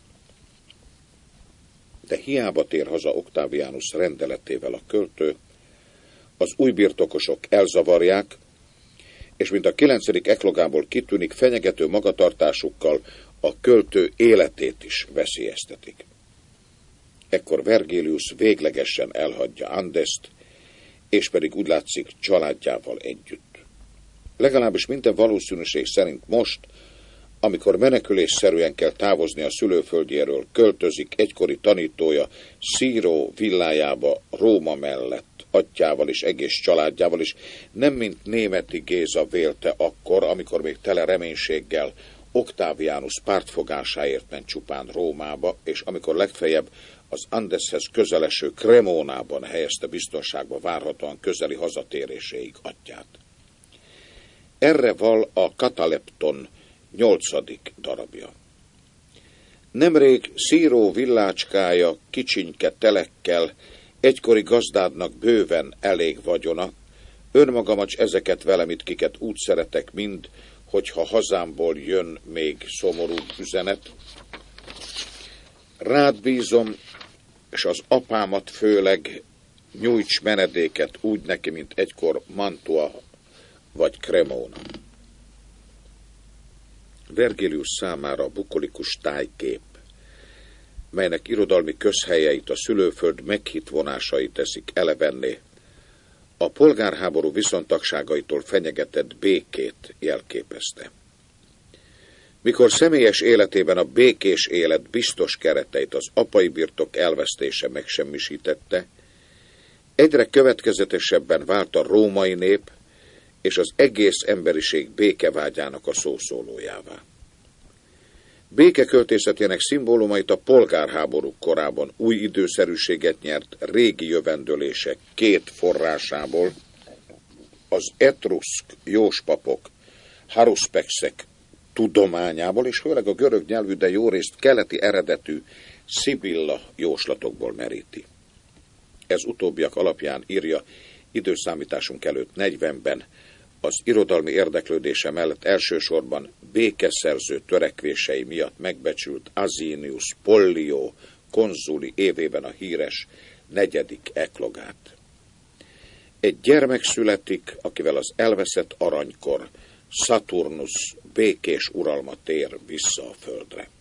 De hiába tér haza Octavianus rendeletével a költő, az új birtokosok elzavarják, és mint a kilencedik eklogából kitűnik, fenyegető magatartásukkal a költő életét is veszélyeztetik. Ekkor Vergilius véglegesen elhagyja Andest, és pedig úgy látszik családjával együtt. Legalábbis minden valószínűség szerint most, amikor menekülésszerűen kell távozni a szülőföldjéről, költözik egykori tanítója Szíró villájába Róma mellett, atyával és egész családjával is, nem mint Németi Géza vélte akkor, amikor még tele reménységgel Octavianus pártfogásáért ment csupán Rómába, és amikor legfeljebb az Andeshez közeleső Cremónában helyezte biztonságba várhatóan közeli hazatéréséig atyát. Erre val a Katalepton nyolcadik darabja. Nemrég Szíró villácskája kicsinyke telekkel, egykori gazdádnak bőven elég vagyona, Önmagamat ezeket velem itt, kiket úgy szeretek mind, hogyha hazámból jön még szomorú üzenet. Rád bízom, és az apámat főleg nyújts menedéket úgy neki, mint egykor Mantua vagy Cremona. Vergilius számára a bukolikus tájkép, melynek irodalmi közhelyeit a szülőföld meghitt vonásai teszik elevenné, a polgárháború viszontagságaitól fenyegetett békét jelképezte. Mikor személyes életében a békés élet biztos kereteit az apai birtok elvesztése megsemmisítette, egyre következetesebben vált a római nép és az egész emberiség békevágyának a szószólójává. Békeköltészetének szimbólumait a polgárháborúk korában új időszerűséget nyert régi jövendőlések két forrásából, az etruszk jóspapok, haruspexek tudományából, és főleg a görög nyelvű, de jórészt keleti eredetű Szibilla jóslatokból meríti. Ez utóbbiak alapján írja időszámításunk előtt negyvenben az irodalmi érdeklődése mellett elsősorban békeszerző törekvései miatt megbecsült Asinius Pollio konzuli évében a híres negyedik eklogát. Egy gyermek születik, akivel az elveszett aranykor Saturnus békés uralma tér vissza a földre.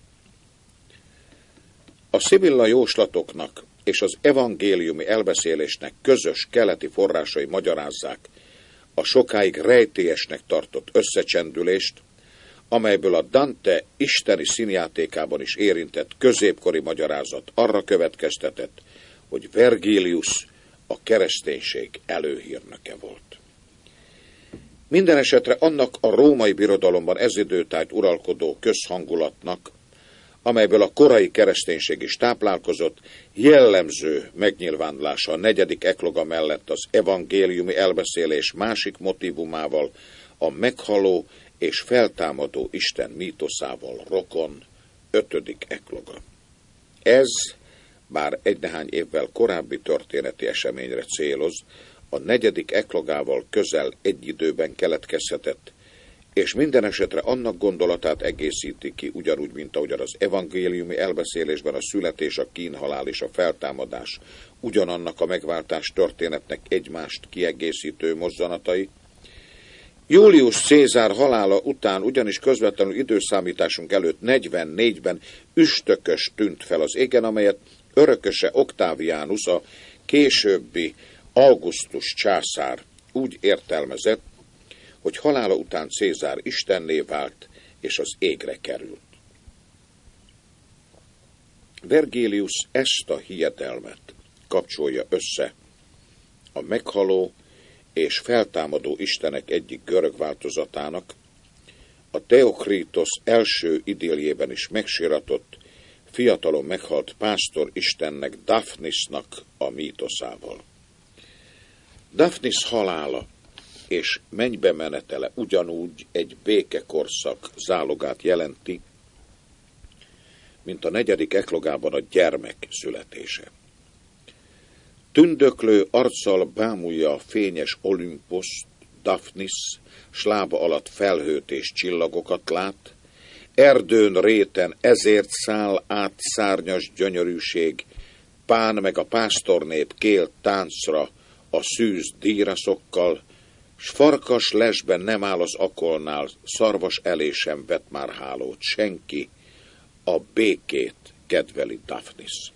A Szibilla jóslatoknak és az evangéliumi elbeszélésnek közös keleti forrásai magyarázzák a sokáig rejtélyesnek tartott összecsendülést, amelyből a Dante isteni színjátékában is érintett középkori magyarázat arra következtetett, hogy Vergilius a kereszténység előhírnöke volt. Minden esetre annak a római birodalomban ez időtájt uralkodó közhangulatnak, amelyből a korai kereszténység is táplálkozott, jellemző megnyilvánulása a negyedik ekloga mellett az evangéliumi elbeszélés másik motívumával, a meghaló és feltámadó Isten mítoszával rokon ötödik ekloga. Ez, bár egynehány évvel korábbi történeti eseményre céloz, a negyedik eklogával közel egy időben keletkezhetett, és minden esetre annak gondolatát egészíti ki, ugyanúgy, mint ahogyan az evangéliumi elbeszélésben a születés, a kínhalál és a feltámadás ugyanannak a megváltás történetnek egymást kiegészítő mozzanatai. Július Cézár halála után ugyanis közvetlenül időszámításunk előtt negyvennégyben üstökös tűnt fel az égen, amelyet örököse Octavianus, a későbbi Augustus császár úgy értelmezett, hogy halála után Cézár istenné vált, és az égre került. Vergilius ezt a hiedelmet kapcsolja össze a meghaló és feltámadó istenek egyik görög változatának, a Theokritos első idiljében is megsiratott, fiatalon meghalt pásztor istennek, Daphnisnak a mítoszával. Daphnis halála és mennybe menetele ugyanúgy egy békekorszak zálogát jelenti, mint a negyedik eklogában a gyermek születése. Tündöklő arccal bámulja a fényes Olympuszt, Daphnis, s lába alatt felhőt és csillagokat lát, erdőn réten ezért száll át szárnyas gyönyörűség, Pán meg a pásztornép kél táncra a szűz díjraszokkal, s farkas lesben nem áll az akolnál, szarvas elé sem vet már hálót senki, a békét kedveli Daphnis.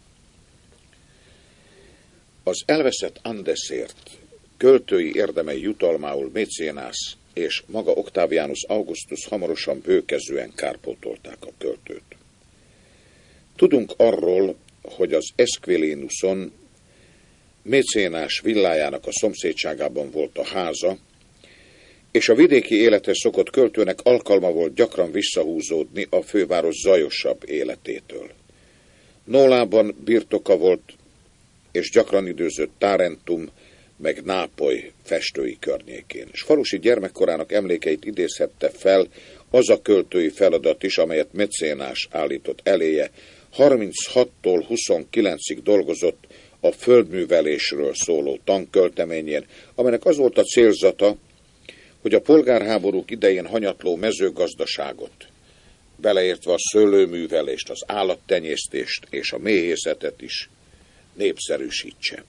Az elveszett Andeszért költői érdemei jutalmául Mécénász és maga Octavianus Augustus hamarosan bőkezően kárpótolták a költőt. Tudunk arról, hogy az Esquilinus-on Mécénás villájának a szomszédságában volt a háza, és a vidéki élethez szokott költőnek alkalma volt gyakran visszahúzódni a főváros zajosabb életétől. Nólában birtoka volt, és gyakran időzött Tarentum, meg Nápoly festői környékén. És falusi gyermekkorának emlékeit idézhette fel az a költői feladat is, amelyet Mécénás állított eléje. harminchattól huszonkilencig dolgozott a földművelésről szóló tankölteményén, amelynek az volt a célzata, hogy a polgárháborúk idején hanyatló mezőgazdaságot, beleértve a szőlőművelést, az állattenyésztést és a méhészetet is népszerűsítse.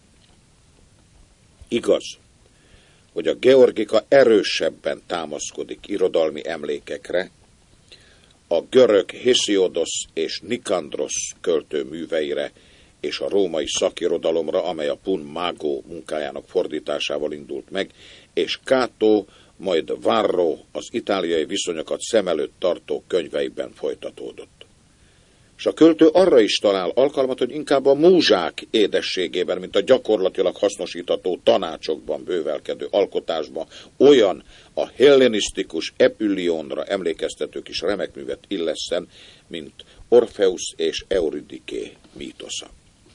Igaz, hogy a Georgika erősebben támaszkodik irodalmi emlékekre, a görög Hésiodosz és Nikandrosz költő műveire és a római szakirodalomra, amely a Pun Mago munkájának fordításával indult meg, és Cato, majd Varro az itáliai viszonyokat szem előtt tartó könyveiben folytatódott. És a költő arra is talál alkalmat, hogy inkább a múzsák édességében, mint a gyakorlatilag hasznosítható tanácsokban bővelkedő alkotásban olyan a hellenisztikus Epüllionra emlékeztető kis remekművet illesszen, mint Orpheus és Euridiké mítosza.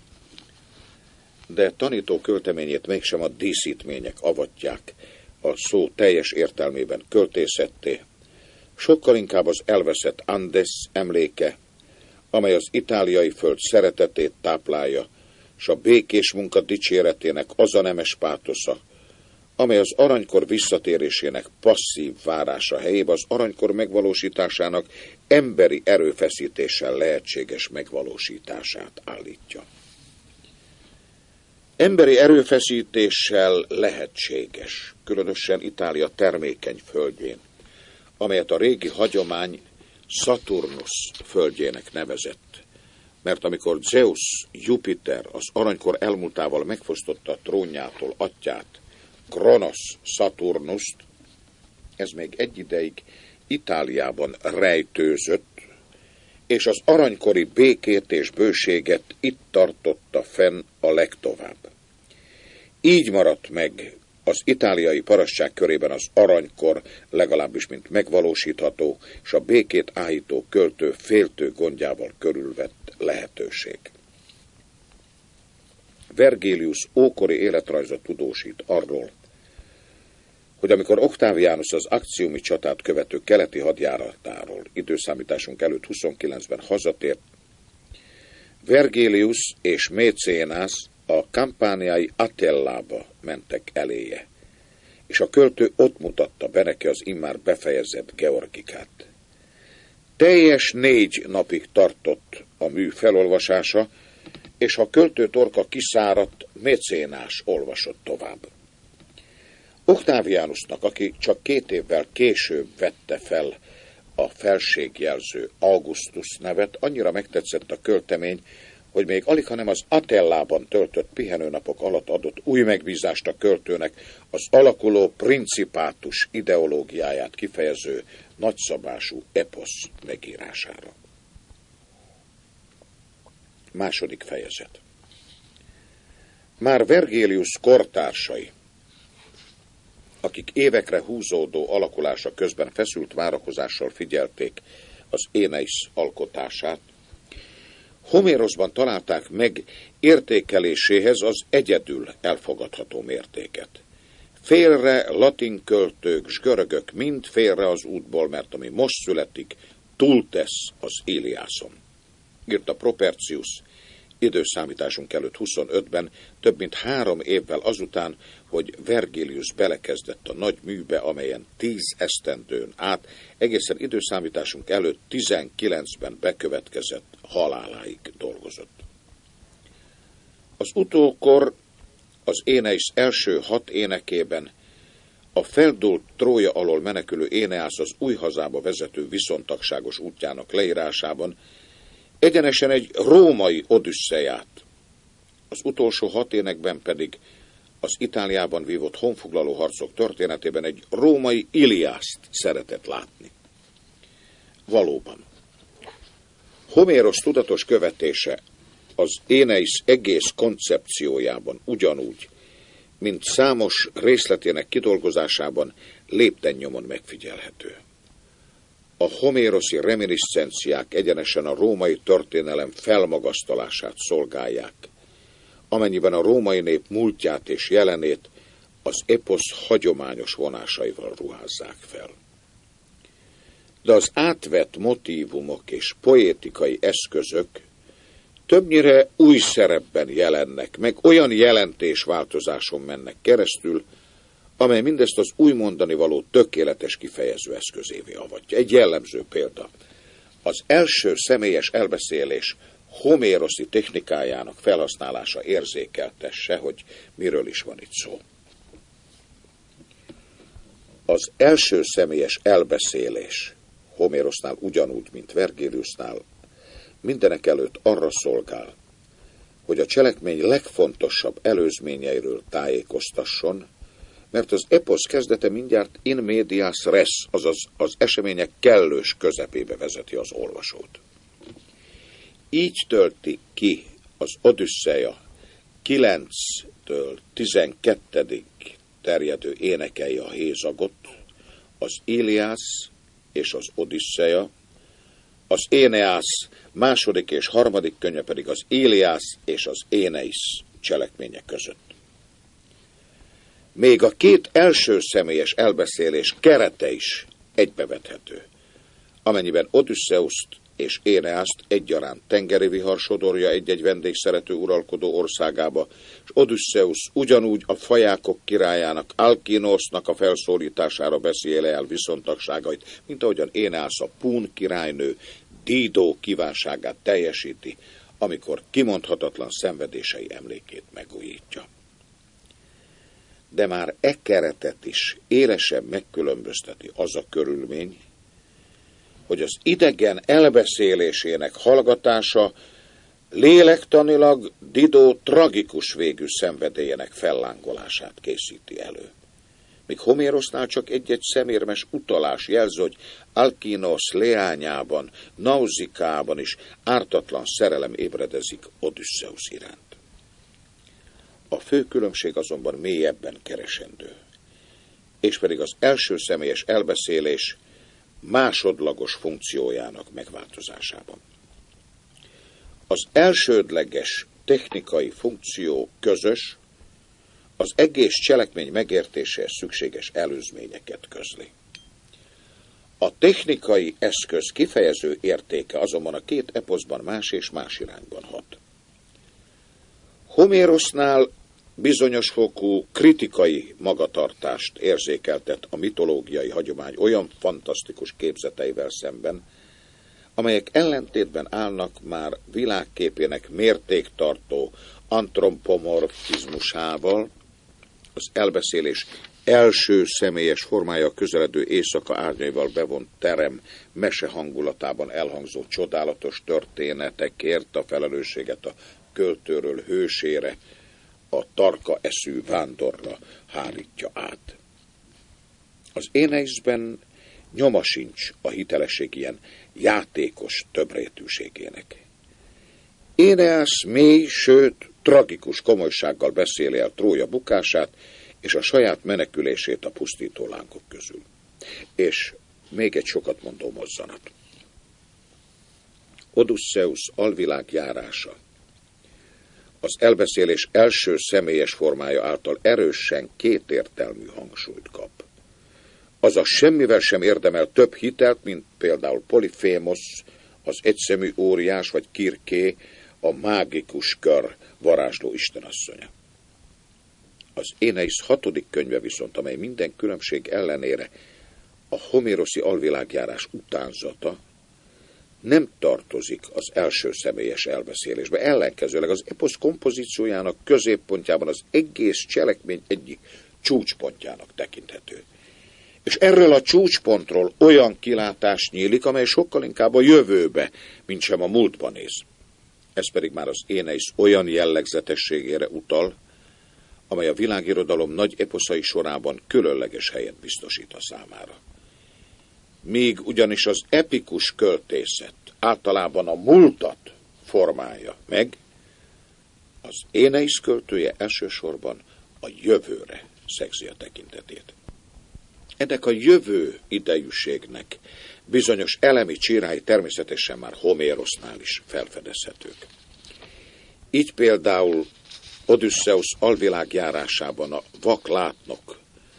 De tanító költeményét mégsem a díszítmények avatják a szó teljes értelmében költészetté, sokkal inkább az elveszett Andes emléke, amely az itáliai föld szeretetét táplálja, s a békés munka dicséretének az a nemes pátosza, amely az aranykor visszatérésének passzív várása helyébe az aranykor megvalósításának emberi erőfeszítéssel lehetséges megvalósítását állítja. Emberi erőfeszítéssel lehetséges, különösen Itália termékeny földjén, amelyet a régi hagyomány Saturnus földjének nevezett, mert amikor Zeus, Jupiter az aranykor elmúltával megfosztotta a trónjától atyát, Kronosz Saturnust, ez még egy ideig Itáliában rejtőzött, és az aranykori békét és bőséget itt tartotta fenn a legtovább. Így maradt meg az itáliai parasztság körében az aranykor, legalábbis mint megvalósítható, és a békét áhító költő féltő gondjával körülvett lehetőség. Vergilius ókori életrajza tudósít arról, hogy amikor Octavianus az Actiumi csatát követő keleti hadjáratáról időszámításunk előtt huszonkilencben hazatért, Vergilius és Mécénász a kampániai Atellába mentek eléje, és a költő ott mutatta be neki az immár befejezett Georgikát. Teljes négy napig tartott a mű felolvasása, és ha a költő torka kiszáradt, Mécénás olvasott tovább. Octavianusnak, aki csak két évvel később vette fel a felségjelző Augustus nevet, annyira megtetszett a költemény, hogy még alighanem az Atellában töltött pihenőnapok alatt adott új megbízást a költőnek az alakuló principátus ideológiáját kifejező nagyszabású eposz megírására. Második fejezet. Már Vergilius kortársai, akik évekre húzódó alakulása közben feszült várakozással figyelték az Éneisz alkotását, Homéroszban találták meg értékeléséhez az egyedül elfogadható mértéket. Félre latin költők s görögök mind félre az útból, mert ami most születik, túltesz az Iliászon. Írta Propercius időszámításunk előtt huszonötben, több mint három évvel azután, hogy Vergilius belekezdett a nagy műbe, amelyen tíz esztendőn át, egészen időszámításunk előtt tizenkilencben bekövetkezett haláláig dolgozott. Az utókor az Éneisz első hat énekében a feldúlt Trója alól menekülő Éneász az új hazába vezető viszontagságos útjának leírásában egyenesen egy római odüsszeját, az utolsó hat énekben pedig az Itáliában vívott honfoglaló harcok történetében egy római Iliászt szeretett látni. Valóban, Homérosz tudatos követése az Éneisz egész koncepciójában ugyanúgy, mint számos részletének kidolgozásában lépten nyomon megfigyelhető. A homéroszi reminiscenciák egyenesen a római történelem felmagasztalását szolgálják, amennyiben a római nép múltját és jelenét az eposz hagyományos vonásaival ruházzák fel. De az átvett motívumok és poétikai eszközök többnyire új szerepben jelennek, meg olyan jelentésváltozáson mennek keresztül, amely mindezt az új mondani való tökéletes kifejező eszközévé avatja. Egy jellemző példa. Az első személyes elbeszélés homéroszi technikájának felhasználása érzékeltesse, hogy miről is van itt szó. Az első személyes elbeszélés Homérosnál ugyanúgy, mint Vergiliusnál mindenek előtt arra szolgál, hogy a cselekmény legfontosabb előzményeiről tájékoztasson, mert az eposz kezdete mindjárt in medias res, azaz az események kellős közepébe vezeti az olvasót. Így tölti ki az Odüsszeja kilenctől tizenkettedik terjedő énekei a hézagot, az Iliász és az Odüsszeja, az Éneász második és harmadik könyve pedig az Iliász és az Éneisz cselekmények között. Még a két első személyes elbeszélés kerete is egybevethető, amennyiben Odüsszeuszt és Éneászt egyaránt tengeri vihar sodorja egy-egy vendégszerető uralkodó országába, és Odüsszeusz ugyanúgy a fajákok királyának, Alkinosznak a felszólítására beszél el viszontagságait, mint ahogyan Éneász a Pún királynő Dídó kívánságát teljesíti, amikor kimondhatatlan szenvedései emlékét megújítja. De már e keretet is élesen megkülönbözteti az a körülmény, hogy az idegen elbeszélésének hallgatása lélektanilag Didó tragikus végű szenvedélyének fellángolását készíti elő. Míg Homérosnál csak egy-egy szemérmes utalás jelzi, hogy Alkinosz leányában, Nauzikában is ártatlan szerelem ébredezik Odüsszeusz iránt. A fő különbség azonban mélyebben keresendő, és pedig az első személyes elbeszélés másodlagos funkciójának megváltozásában. Az elsődleges technikai funkció közös, az egész cselekmény megértéséhez szükséges előzményeket közli. A technikai eszköz kifejező értéke azonban a két eposzban más és más irányban hat. Homérosnál bizonyos fokú kritikai magatartást érzékeltet a mitológiai hagyomány olyan fantasztikus képzeteivel szemben, amelyek ellentétben állnak már világképének mértéktartó antropomorfizmusával, az elbeszélés első személyes formája közeledő éjszaka árnyaival bevont terem mese hangulatában elhangzó csodálatos történetekért a felelősséget a költőről hősére, a tarka eszű vándorra hárítja át. Az Éneiszben nyoma sincs a hitelesség ilyen játékos többrétűségének. Éneász mély, sőt, tragikus komolysággal beszéli el Trója bukását és a saját menekülését a pusztító lángok közül. És még egy sokat mondó mozzanat. Odüsszeusz alvilág járása az elbeszélés első személyes formája által erősen kétértelmű hangsúlyt kap. Azaz semmivel sem érdemel több hitelt, mint például Polifémosz, az egyszemű óriás, vagy Kirké, a mágikus kör varázsló istenasszonya. Az Éneisz hatodik könyve viszont, amely minden különbség ellenére a homéroszi alvilágjárás utánzata, nem tartozik az első személyes elbeszélésbe. Ellenkezőleg az eposz kompozíciójának középpontjában az egész cselekmény egyik csúcspontjának tekinthető. És erről a csúcspontról olyan kilátás nyílik, amely sokkal inkább a jövőbe, mint sem a múltba néz. Ez pedig már az Éneisz olyan jellegzetességére utal, amely a világirodalom nagy eposzai sorában különleges helyet biztosít a számára. Míg ugyanis az epikus költészet általában a múltat formálja meg, az Éneisz költője elsősorban a jövőre szegzi a tekintetét. Ennek a jövő idejűségnek bizonyos elemi csírái természetesen már Homérosnál is felfedezhetők. Így például Odüsszeusz alvilágjárásában a vak látnok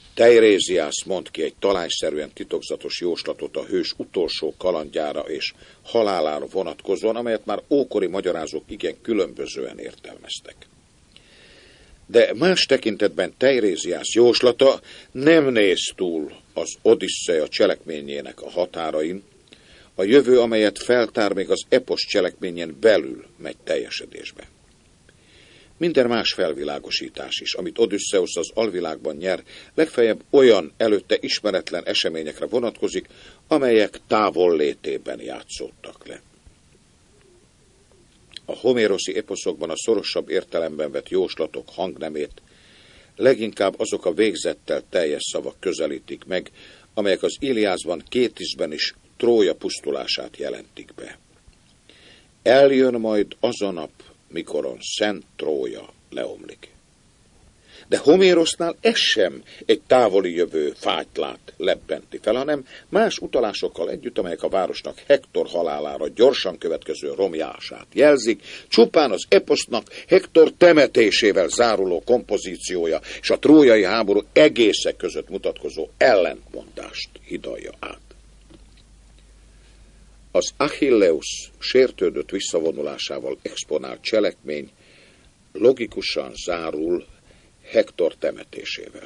Teiresias mond ki egy talányszerűen titokzatos jóslatot a hős utolsó kalandjára és halálára vonatkozóan, amelyet már ókori magyarázók igen különbözően értelmeztek. De más tekintetben Teiresias jóslata nem néz túl az Odüsszeia cselekményének a határain, a jövő, amelyet feltár, még az eposz cselekményen belül megy teljesedésbe. Minden más felvilágosítás is, amit Odüsszeusz az alvilágban nyer, legfeljebb olyan előtte ismeretlen eseményekre vonatkozik, amelyek távol létében játszódtak le. A homéroszi eposzokban a szorosabb értelemben vett jóslatok hangnemét leginkább azok a végzettel teljes szavak közelítik meg, amelyek az Iliászban két ízben is Trója pusztulását jelentik be. Eljön majd az a nap, mikoron szent Trója leomlik. De Homérosznál ez sem egy távoli jövő fátylát lebbenti fel, hanem más utalásokkal együtt, amelyek a városnak Hektor halálára gyorsan következő romjását jelzik, csupán az eposznak Hektor temetésével záruló kompozíciója és a trójai háború egészek között mutatkozó ellentmondást hidalja át. Az Achilleus sértődött visszavonulásával exponált cselekmény logikusan zárul Hektor temetésével.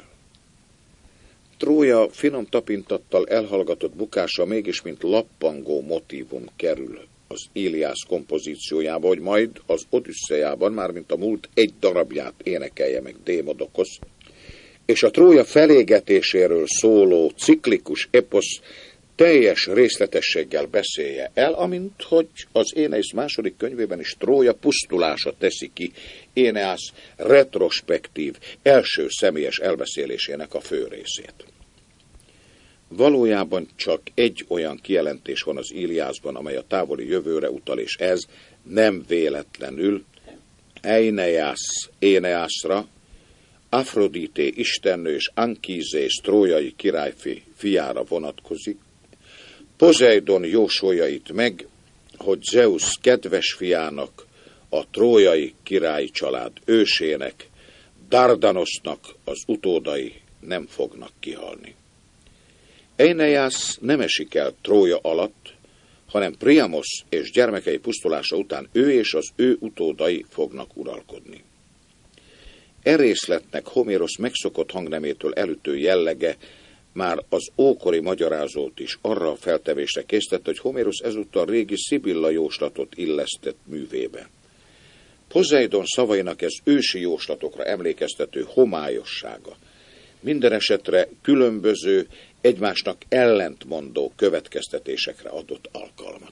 Trója finom tapintattal elhallgatott bukása mégis mint lappangó motívum kerül az Iliász kompozíciójába, hogy majd az Odüsszeiában, mármint a múlt egy darabját énekelje meg Démodokosz, és a Trója felégetéséről szóló ciklikus eposz teljes részletességgel beszélje el, amint hogy az Éneisz második könyvében is Trója pusztulása teszi ki Éneász retrospektív, első személyes elbeszélésének a fő részét. Valójában csak egy olyan kijelentés van az Iliászban, amely a távoli jövőre utal, és ez nem véletlenül Eineász Éneászra, Afrodité istennő és Ankízés trójai királyfi fiára vonatkozik. Pozeidon jósolja itt meg, hogy Zeusz kedves fiának, a trójai királyi család ősének, Dardanosznak az utódai nem fognak kihalni. Eineász nem esik el Trója alatt, hanem Priamos és gyermekei pusztulása után ő és az ő utódai fognak uralkodni. E részletnek Homérosz megszokott hangnemétől elütő jellege már az ókori magyarázót is arra a feltevésre késztett, hogy Homérosz ezúttal régi Szibilla jóslatot illesztett művébe. Pozeidon szavainak ez ősi jóslatokra emlékeztető homályossága minden esetre különböző, egymásnak ellentmondó következtetésekre adott alkalmat.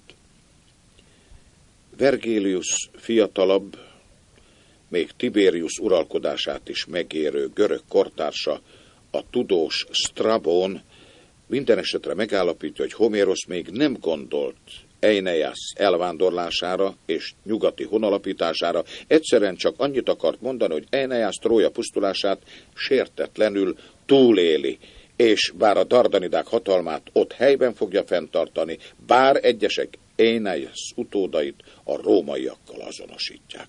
Vergilius fiatalabb, még Tiberius uralkodását is megérő görög kortársa, a tudós Sztrabón minden esetre megállapítja, hogy Homérosz még nem gondolt Eineász elvándorlására és nyugati honalapítására, egyszerűen csak annyit akart mondani, hogy Eineász Trója pusztulását sértetlenül túléli, és bár a dardanidák hatalmát ott helyben fogja fenntartani, bár egyesek Eineász utódait a rómaiakkal azonosítják.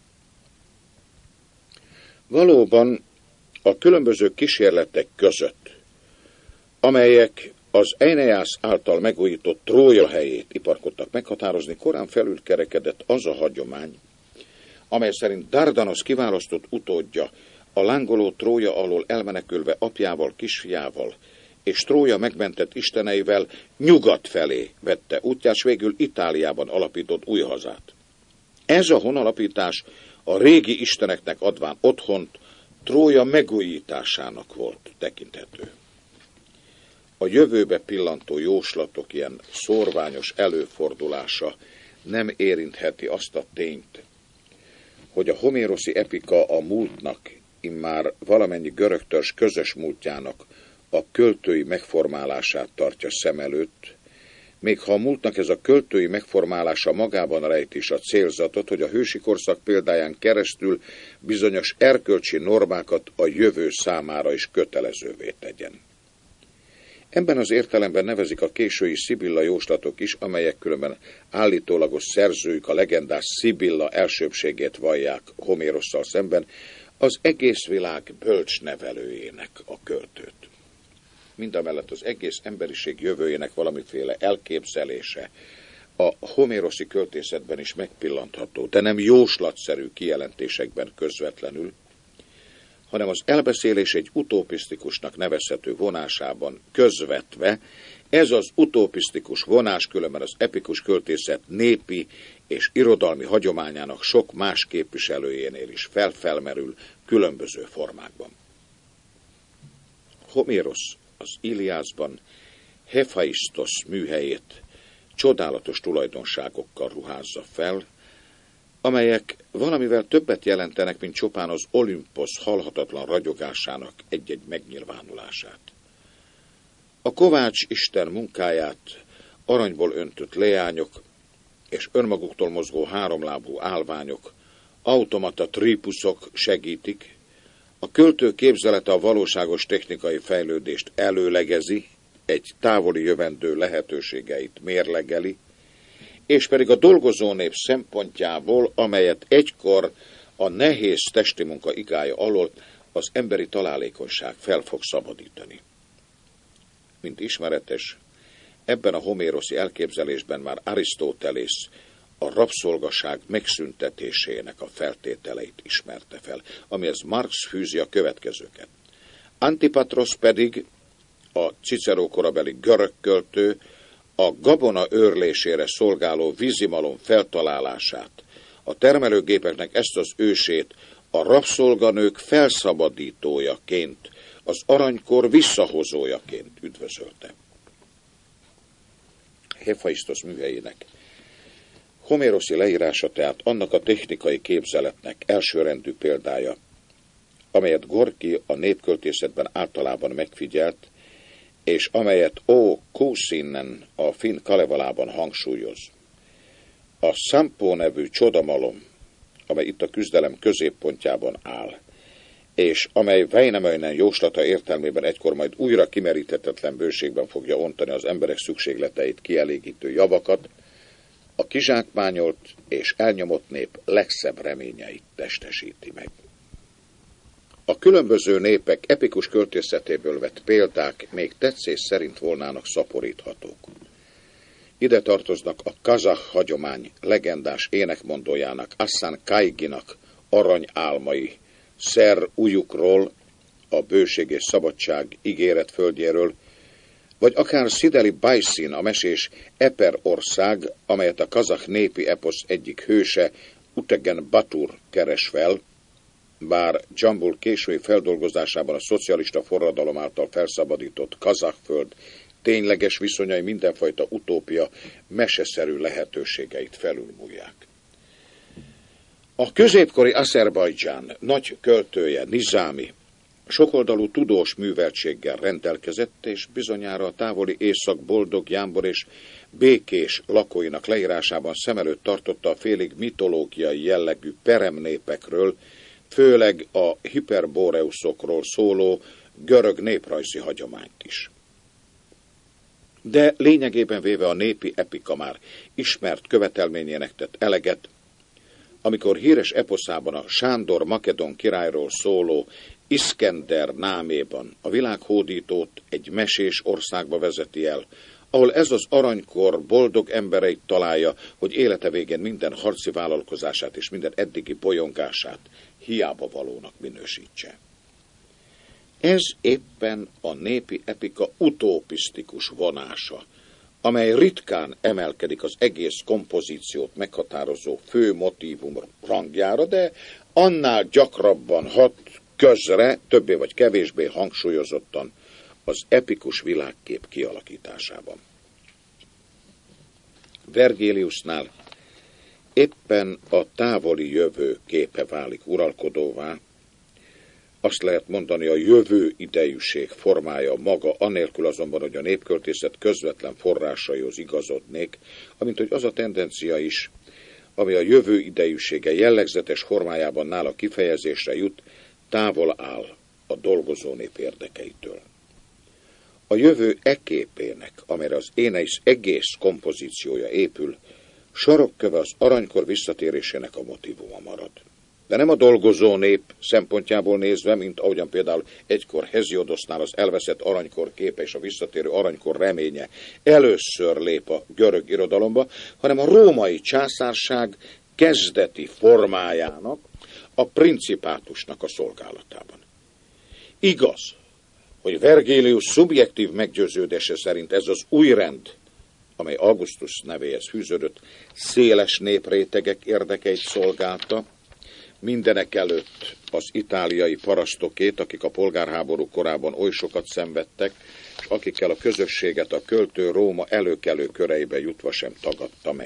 Valóban a különböző kísérletek között, amelyek az Eineász által megújított Trója helyét iparkodtak meghatározni, korán felülkerekedett az a hagyomány, amely szerint Dardanosz kiválasztott utódja a lángoló Trója alól elmenekülve apjával, kisfiával és Trója megmentett isteneivel nyugat felé vette útját, s végül Itáliában alapított új hazát. Ez a honalapítás a régi isteneknek adván otthont Trója megújításának volt tekinthető. A jövőbe pillantó jóslatok ilyen szórványos előfordulása nem érintheti azt a tényt, hogy a homéroszi epika a múltnak, immár valamennyi görög törzs közös múltjának a költői megformálását tartja szem előtt, még ha a múltnak ez a költői megformálása magában rejt is a célzatot, hogy a hősi korszak példáján keresztül bizonyos erkölcsi normákat a jövő számára is kötelezővé tegyen. Ebben az értelemben nevezik a késői Szibilla jóslatok is, amelyek különben állítólagos szerzőik a legendás Szibilla elsőbbségét vallják Homérosszal szemben, az egész világ bölcsnevelőjének a költőt. mindamellett az egész emberiség jövőjének valamiféle elképzelése a homéroszi költészetben is megpillantható, de nem jóslatszerű kijelentésekben közvetlenül, hanem az elbeszélés egy utopisztikusnak nevezhető vonásában közvetve. Ez az utopisztikus vonás különben az epikus költészet népi és irodalmi hagyományának sok más képviselőjénél is felfelmerül különböző formákban. Homérosz az Iliászban Hephaistos műhelyét csodálatos tulajdonságokkal ruházza fel, amelyek valamivel többet jelentenek, mint csupán az Olimposz halhatatlan ragyogásának egy-egy megnyilvánulását. A kovács isten munkáját aranyból öntött leányok és önmaguktól mozgó háromlábú állványok, automata trípuszok segítik, a költő képzelete a valóságos technikai fejlődést előlegezi, egy távoli jövendő lehetőségeit mérlegeli, és pedig a dolgozó nép szempontjából, amelyet egykor a nehéz testi munka igája alól az emberi találékonyság fel fog szabadítani. Mint ismeretes, ebben a homéroszi elképzelésben már Arisztotelész a rabszolgaság megszüntetésének a feltételeit ismerte fel, amihez Marx fűzi a következőket. Antipatros pedig, a Cicero korabeli görög költő, a gabona őrlésére szolgáló vízimalom feltalálását, a termelőgépeknek ezt az ősét a rabszolganők felszabadítójaként, az aranykor visszahozójaként üdvözölte. Hephaistos műhelyének homéroszi leírása tehát annak a technikai képzeletnek elsőrendű példája, amelyet Gorki a népköltészetben általában megfigyelt, és amelyet O. Kuusinen a finn Kalevalában hangsúlyoz. A Sampo nevű csodamalom, amely itt a küzdelem középpontjában áll, és amely Väinämöinen jóslata értelmében egykor majd újra kimeríthetetlen bőségben fogja ontani az emberek szükségleteit kielégítő javakat, a kizsákmányolt és elnyomott nép legszebb reményeit testesíti meg. A különböző népek epikus költészetéből vett példák még tetszés szerint volnának szaporíthatók. Ide tartoznak a kazah hagyomány legendás énekmondójának, Assan Kaiginak aranyálmai, Szer Ujukról, a bőség és szabadság ígéret földjéről, vagy akár Szideli Bajszin, a mesés Eper ország, amelyet a kazah népi eposz egyik hőse, Utegen Batur keres fel, bár Dzsambul késői feldolgozásában a szocialista forradalom által felszabadított kazahföld tényleges viszonyai mindenfajta utópia meseszerű lehetőségeit felülmúlják. A középkori Azerbajdzsán nagy költője, Nizami, sokoldalú tudós műveltséggel rendelkezett, és bizonyára a távoli észak boldog, jámbor és békés lakóinak leírásában szem előtt tartotta a félig mitológiai jellegű peremnépekről, főleg a hiperboreuszokról szóló görög néprajzi hagyományt is. De lényegében véve a népi epika már ismert követelményének tett eleget, amikor híres eposzában a Sándor makedon királyról szóló Iszkender náméban a világhódítót egy mesés országba vezeti el, ahol ez az aranykor boldog embereit találja, hogy élete végén minden harci vállalkozását és minden eddigi bolyongását hiába valónak minősítse. Ez éppen a népi epika utopisztikus vonása, amely ritkán emelkedik az egész kompozíciót meghatározó fő motívum rangjára, de annál gyakrabban hat közre, többé vagy kevésbé hangsúlyozottan az epikus világkép kialakításában. Vergiliusnál éppen a távoli jövő képe válik uralkodóvá, azt lehet mondani, a jövő idejűség formája maga, anélkül azonban, hogy a népköltészet közvetlen forrásaihoz igazodnék, amint hogy az a tendencia is, ami a jövő idejűsége jellegzetes formájában nála kifejezésre jut, távol áll a dolgozó nép érdekeitől. A jövő e képének, amelyre az Éneisz egész kompozíciója épül, sarokköve az aranykor visszatérésének a motívuma marad. de nem a dolgozó nép szempontjából nézve, mint ahogyan például egykor Hesiodosznál az elveszett aranykor képe és a visszatérő aranykor reménye először lép a görög irodalomba, hanem a római császárság kezdeti formájának, a principátusnak a szolgálatában. Igaz, hogy Vergilius szubjektív meggyőződése szerint ez az új rend, amely Augustus nevéhez fűződött, széles néprétegek érdekeit szolgálta, mindenek előtt az itáliai parasztokét, akik a polgárháború korában oly sokat szenvedtek, és akikkel a közösséget a költő Róma előkelő köreibe jutva sem tagadta meg.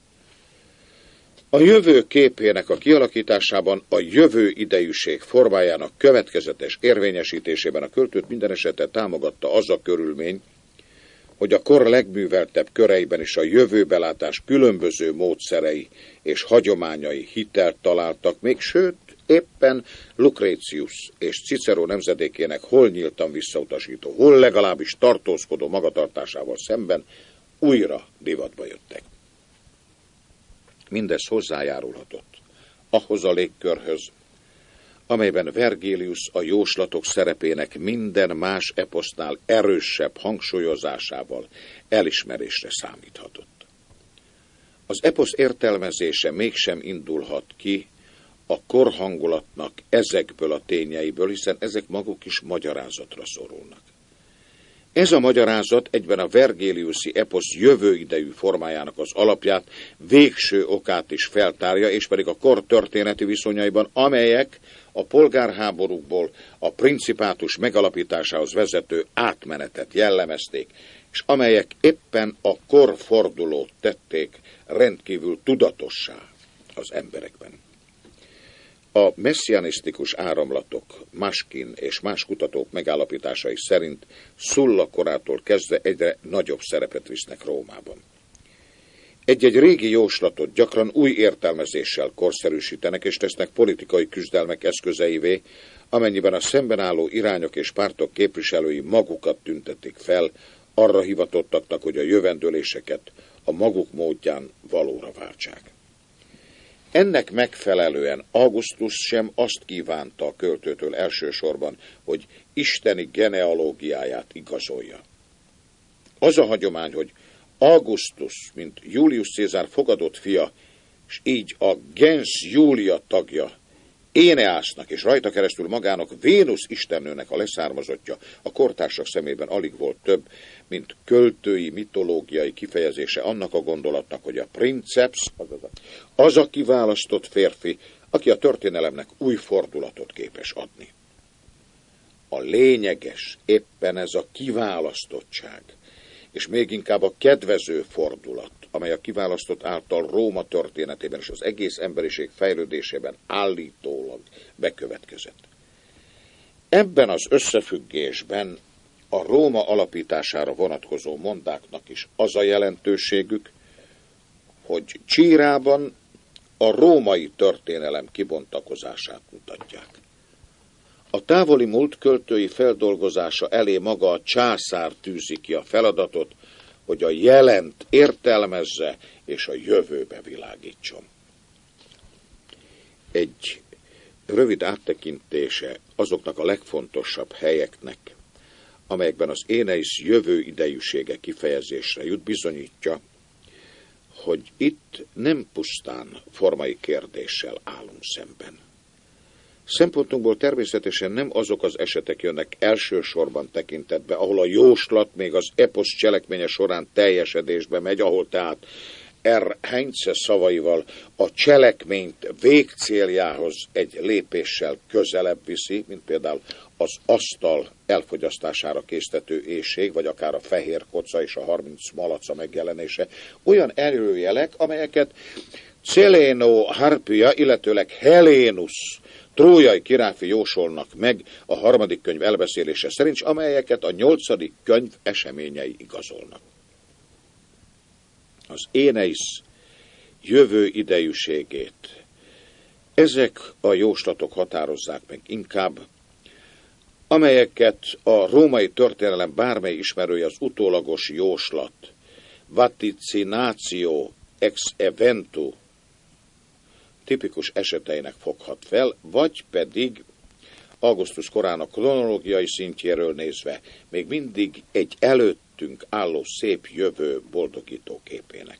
A jövő képének a kialakításában, a jövő idejűség formájának következetes érvényesítésében a költőt minden esetre támogatta az a körülmény, hogy a kor legműveltebb köreiben is a jövőbelátás különböző módszerei és hagyományai hitelt találtak, még sőt, éppen Lucretius és Cicero nemzedékének hol nyíltan visszautasító, hol legalábbis tartózkodó magatartásával szemben újra divatba jöttek. Mindez hozzájárulhatott ahhoz a légkörhöz, amelyben Vergilius a jóslatok szerepének minden más eposznál erősebb hangsúlyozásával elismerésre számíthatott. Az eposz értelmezése mégsem indulhat ki a korhangulatnak ezekből a tényeiből, hiszen ezek maguk is magyarázatra szorulnak. Ez a magyarázat egyben a vergiliuszi eposz jövőidejű formájának az alapját, végső okát is feltárja, és pedig a kor történeti viszonyaiban, amelyek a polgárháborúkból a principátus megalapításához vezető átmenetet jellemezték, és amelyek éppen a korfordulót tették rendkívül tudatossá az emberekben. A messzianisztikus áramlatok, Maskin és más kutatók megállapításai szerint Sulla korától kezdve egyre nagyobb szerepet visznek Rómában. Egy-egy régi jóslatot gyakran új értelmezéssel korszerűsítenek és tesznek politikai küzdelmek eszközeivé, amennyiben a szemben álló irányok és pártok képviselői magukat tüntetik fel, arra hivatottaknak, hogy a jövendőléseket a maguk módján valóra váltsák. Ennek megfelelően Augustus sem azt kívánta a költőtől elsősorban, hogy isteni genealógiáját igazolja. Az a hagyomány, hogy Augustus, mint Julius Cézár fogadott fia, és így a gens Julia tagja, Éneásznak és rajta keresztül magának Vénusz istennőnek a leszármazottja, a kortársak szemében alig volt több, mint költői, mitológiai kifejezése annak a gondolatnak, hogy a princeps, az a kiválasztott férfi, aki a történelemnek új fordulatot képes adni. A lényeges éppen ez a kiválasztottság, és még inkább a kedvező fordulat, amely a kiválasztott által Róma történetében és az egész emberiség fejlődésében állítólag bekövetkezett. Ebben az összefüggésben a Róma alapítására vonatkozó mondáknak is az a jelentőségük, hogy csírában a római történelem kibontakozását mutatják. A távoli múlt költői feldolgozása elé maga a császár tűzi ki a feladatot, hogy a jelent értelmezze és a jövőbe világítson. Egy rövid áttekintése azoknak a legfontosabb helyeknek, amelyekben az Éneisz jövő idejűsége kifejezésre jut, bizonyítja, hogy itt nem pusztán formai kérdéssel állunk szemben. Szempontunkból természetesen nem azok az esetek jönnek elsősorban tekintetbe, ahol a jóslat még az eposz cselekménye során teljesedésbe megy, ahol tehát R. Heinze szavaival a cselekményt végcéljához egy lépéssel közelebb viszi, mint például az asztal elfogyasztására késztető éhség, vagy akár a fehér koca és a harminc malaca megjelenése. Olyan előjelek, amelyeket Celéno Harpia, illetőleg Helénusz trójai királyfi jósolnak meg a harmadik könyv elbeszélése szerint, amelyeket a nyolcadik könyv eseményei igazolnak. Az Éneisz jövő idejűségét ezek a jóslatok határozzák meg inkább, amelyeket a római történelem bármely ismerője az utólagos jóslat, vaticinatio ex eventu tipikus eseteinek foghat fel, vagy pedig Augustus korának kronológiai szintjéről nézve még mindig egy előttünk álló szép jövő boldogító képének.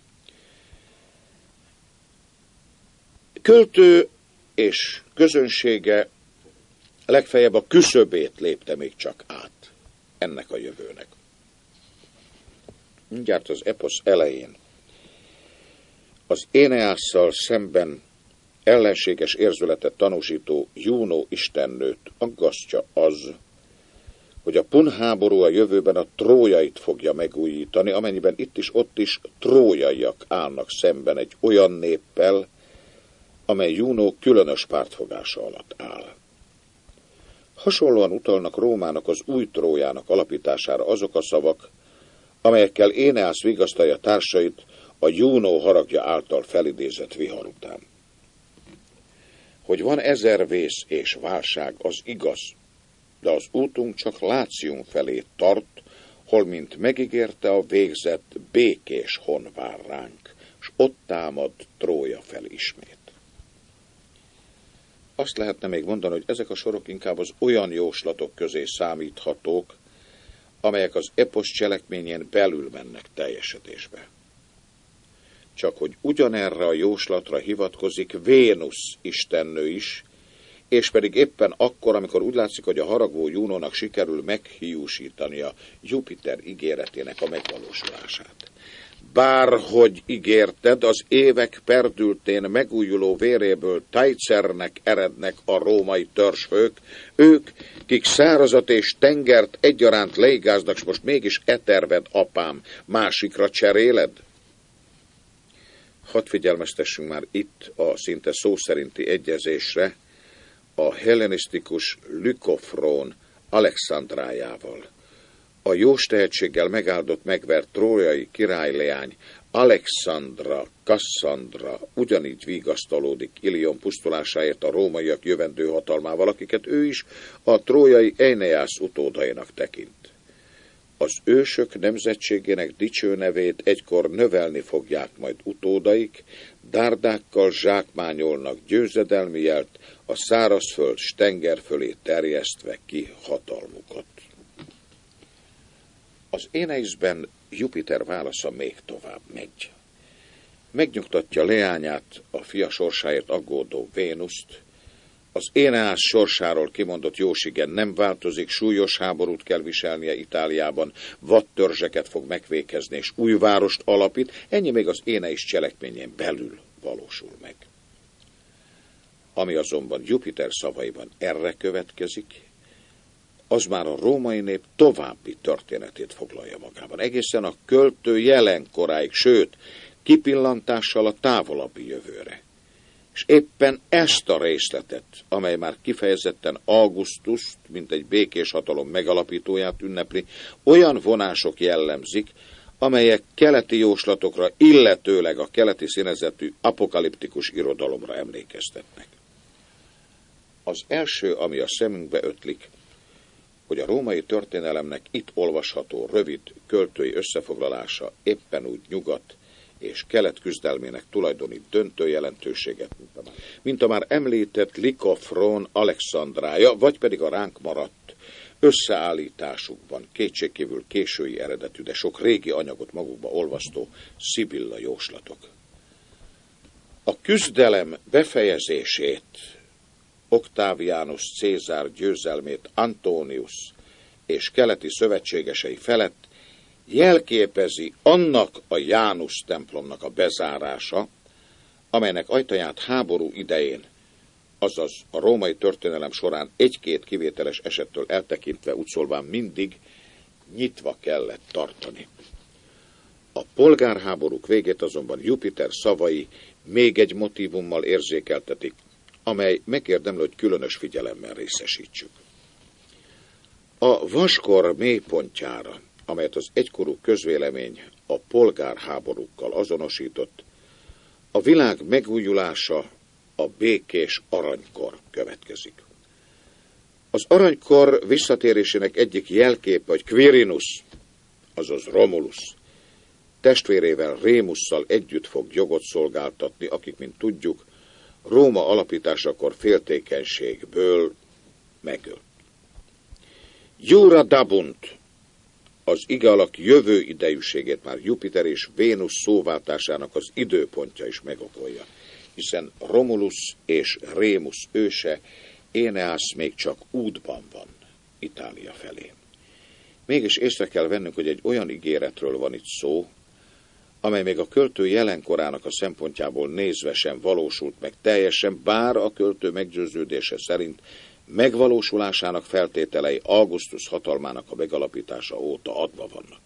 Költő és közönsége legfeljebb a küszöbét lépte még csak át ennek a jövőnek. Mindjárt az eposz elején az Éneásszal szemben ellenséges érzületet tanúsító Júnó istennőt aggasztja az, hogy a pun háború a jövőben a trójait fogja megújítani, amennyiben itt is ott is trójaiak állnak szemben egy olyan néppel, amely Júnó különös pártfogása alatt áll. Hasonlóan utalnak Rómának az új Trójának alapítására azok a szavak, amelyekkel Éneász vigasztalja társait a Júnó haragja által felidézett vihar után. Hogy van ezer vész és válság, az igaz, de az útunk csak Lácium felé tart, hol mint megígérte a végzett, békés hon vár ránk, s ott támad Trója fel ismét. Azt lehetne még mondani, hogy ezek a sorok inkább az olyan jóslatok közé számíthatók, amelyek az eposz cselekményén belül mennek teljesedésbe. Csak hogy ugyanerre a jóslatra hivatkozik Vénusz istennő is, és pedig éppen akkor, amikor úgy látszik, hogy a haragvó Júnónak sikerül meghiúsítania Jupiter ígéretének a megvalósulását. Bárhogy ígérted, az évek perdültén megújuló véréből Tajcernek erednek a római törzshők, ők, kik szárazat és tengert egyaránt leigáznak, s most mégis e terved, apám, másikra cseréled? Hadd figyelmeztessünk már itt a szinte szó szerinti egyezésre a hellenisztikus Lykofrón Alexandrájával. A jós tehetséggel megáldott, megvert trójai királyleány Alexandra, Kasszandra ugyanígy vigasztalódik Ilion pusztulásáért a rómaiak jövendő hatalmával, akiket ő is a trójai Éneász utódainak tekint. Az ősök nemzetségének dicső nevét egykor növelni fogják majd utódaik, dárdákkal zsákmányolnak győzedelmi jelt, a szárazföld s tenger fölé terjesztve ki hatalmukat. Az Éneiszben Jupiter válasza még tovább megy. Megnyugtatja leányát, a fia sorsáért aggódó Vénuszt. Az Éneász sorsáról kimondott jósigen nem változik, súlyos háborút kell viselnie Itáliában, vadtörzseket fog megvégezni és új várost alapít, ennyi még az Éneisz cselekményén belül valósul meg. Ami azonban Jupiter szavaiban erre következik, az már a római nép további történetét foglalja magában. Egészen a költő jelenkoráig, sőt, kipillantással a távolabbi jövőre. És éppen ezt a részletet, amely már kifejezetten Augustuszt, mint egy békés hatalom megalapítóját ünnepli, olyan vonások jellemzik, amelyek keleti jóslatokra, illetőleg a keleti színezetű apokaliptikus irodalomra emlékeztetnek. Az első, ami a szemünkbe ötlik, hogy a római történelemnek itt olvasható rövid költői összefoglalása éppen úgy nyugat és kelet küzdelmének tulajdonít döntő jelentőséget, mint a már, mint a már említett Lykofrón Alexandrája, vagy pedig a ránk maradt összeállításukban kétségkívül késői eredetű, de sok régi anyagot magukba olvasztó Szibilla jóslatok. A küzdelem befejezését, Octavianus Cézár győzelmét Antonius és keleti szövetségesei felett jelképezi annak a Jánusz templomnak a bezárása, amelynek ajtaját háború idején, azaz a római történelem során egy-két kivételes esettől eltekintve úgy szólván mindig nyitva kellett tartani. A polgárháborúk végét azonban Jupiter szavai még egy motívummal érzékeltetik, amely megérdemli, hogy különös figyelemmel részesítsük. A vaskor mélypontjára, amelyet az egykorú közvélemény a polgárháborúkkal azonosított, a világ megújulása, a békés aranykor következik. Az aranykor visszatérésének egyik jelképe, hogy Quirinus, azaz Romulus, testvérével Rémusszal együtt fog jogot szolgáltatni, akik, mint tudjuk, Róma alapításakor féltékenységből megölt. Jura dabunt, az ige alak jövő idejűségét már Jupiter és Vénusz szóváltásának az időpontja is megokolja, hiszen Romulus és Rémus őse, Éneász még csak útban van Itália felé. Mégis észre kell vennünk, hogy egy olyan ígéretről van itt szó, amely még a költő jelenkorának a szempontjából nézve sem valósult meg teljesen, bár a költő meggyőződése szerint megvalósulásának feltételei Augustus hatalmának a megalapítása óta adva vannak.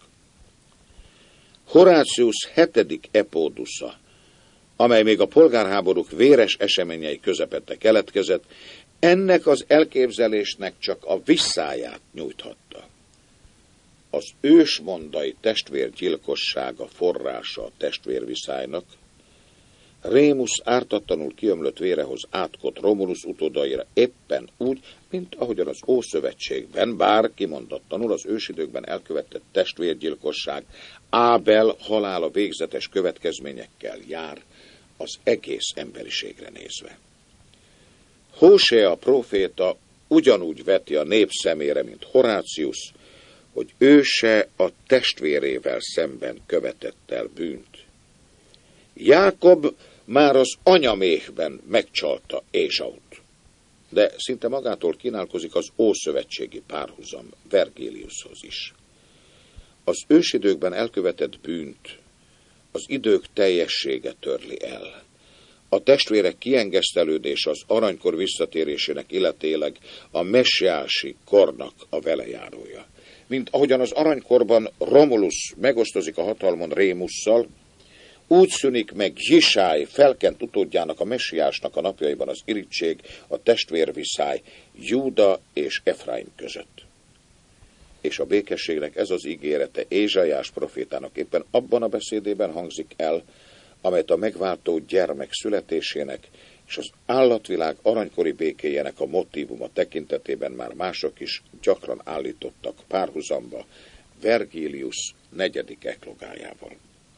Horatius hetedik epódusza, amely még a polgárháborúk véres eseményei közepette keletkezett, ennek az elképzelésnek csak a visszáját nyújthatta. Az ősmondai testvérgyilkossága forrása a testvérviszálynak, Rémus ártatlanul kiömlött vérehoz átkot Romulus utódaira éppen úgy, mint ahogyan az Ószövetségben, bár kimondatlanul az ősidőkben elkövetett testvérgyilkosság Ábel halála végzetes következményekkel jár az egész emberiségre nézve. Hósea próféta ugyanúgy veti a nép szemére, mint Horatius, hogy ő se a testvérével szemben követett el bűnt. Jákob már az anyaméhben megcsalta Ésaut, de szinte magától kínálkozik az ószövetségi párhuzam Vergiliushoz is. Az ősidőkben elkövetett bűnt az idők teljessége törli el. A testvérek kiengesztelődése az aranykor visszatérésének illetőleg a messiási kornak a velejárója. Mint ahogyan az aranykorban Romulus megosztozik a hatalmon Rémusszal, úgy szűnik meg Zsisály felkent utódjának a messiásnak a napjaiban az irigység, a testvérviszály Júda és Efraim között. És a békességnek ez az ígérete Ézsaiás profétának éppen abban a beszédében hangzik el, amelyet a megváltó gyermek születésének és az állatvilág aranykori békéjének a motívuma tekintetében már mások is gyakran állítottak párhuzamba Vergilius negyedik eklogájával.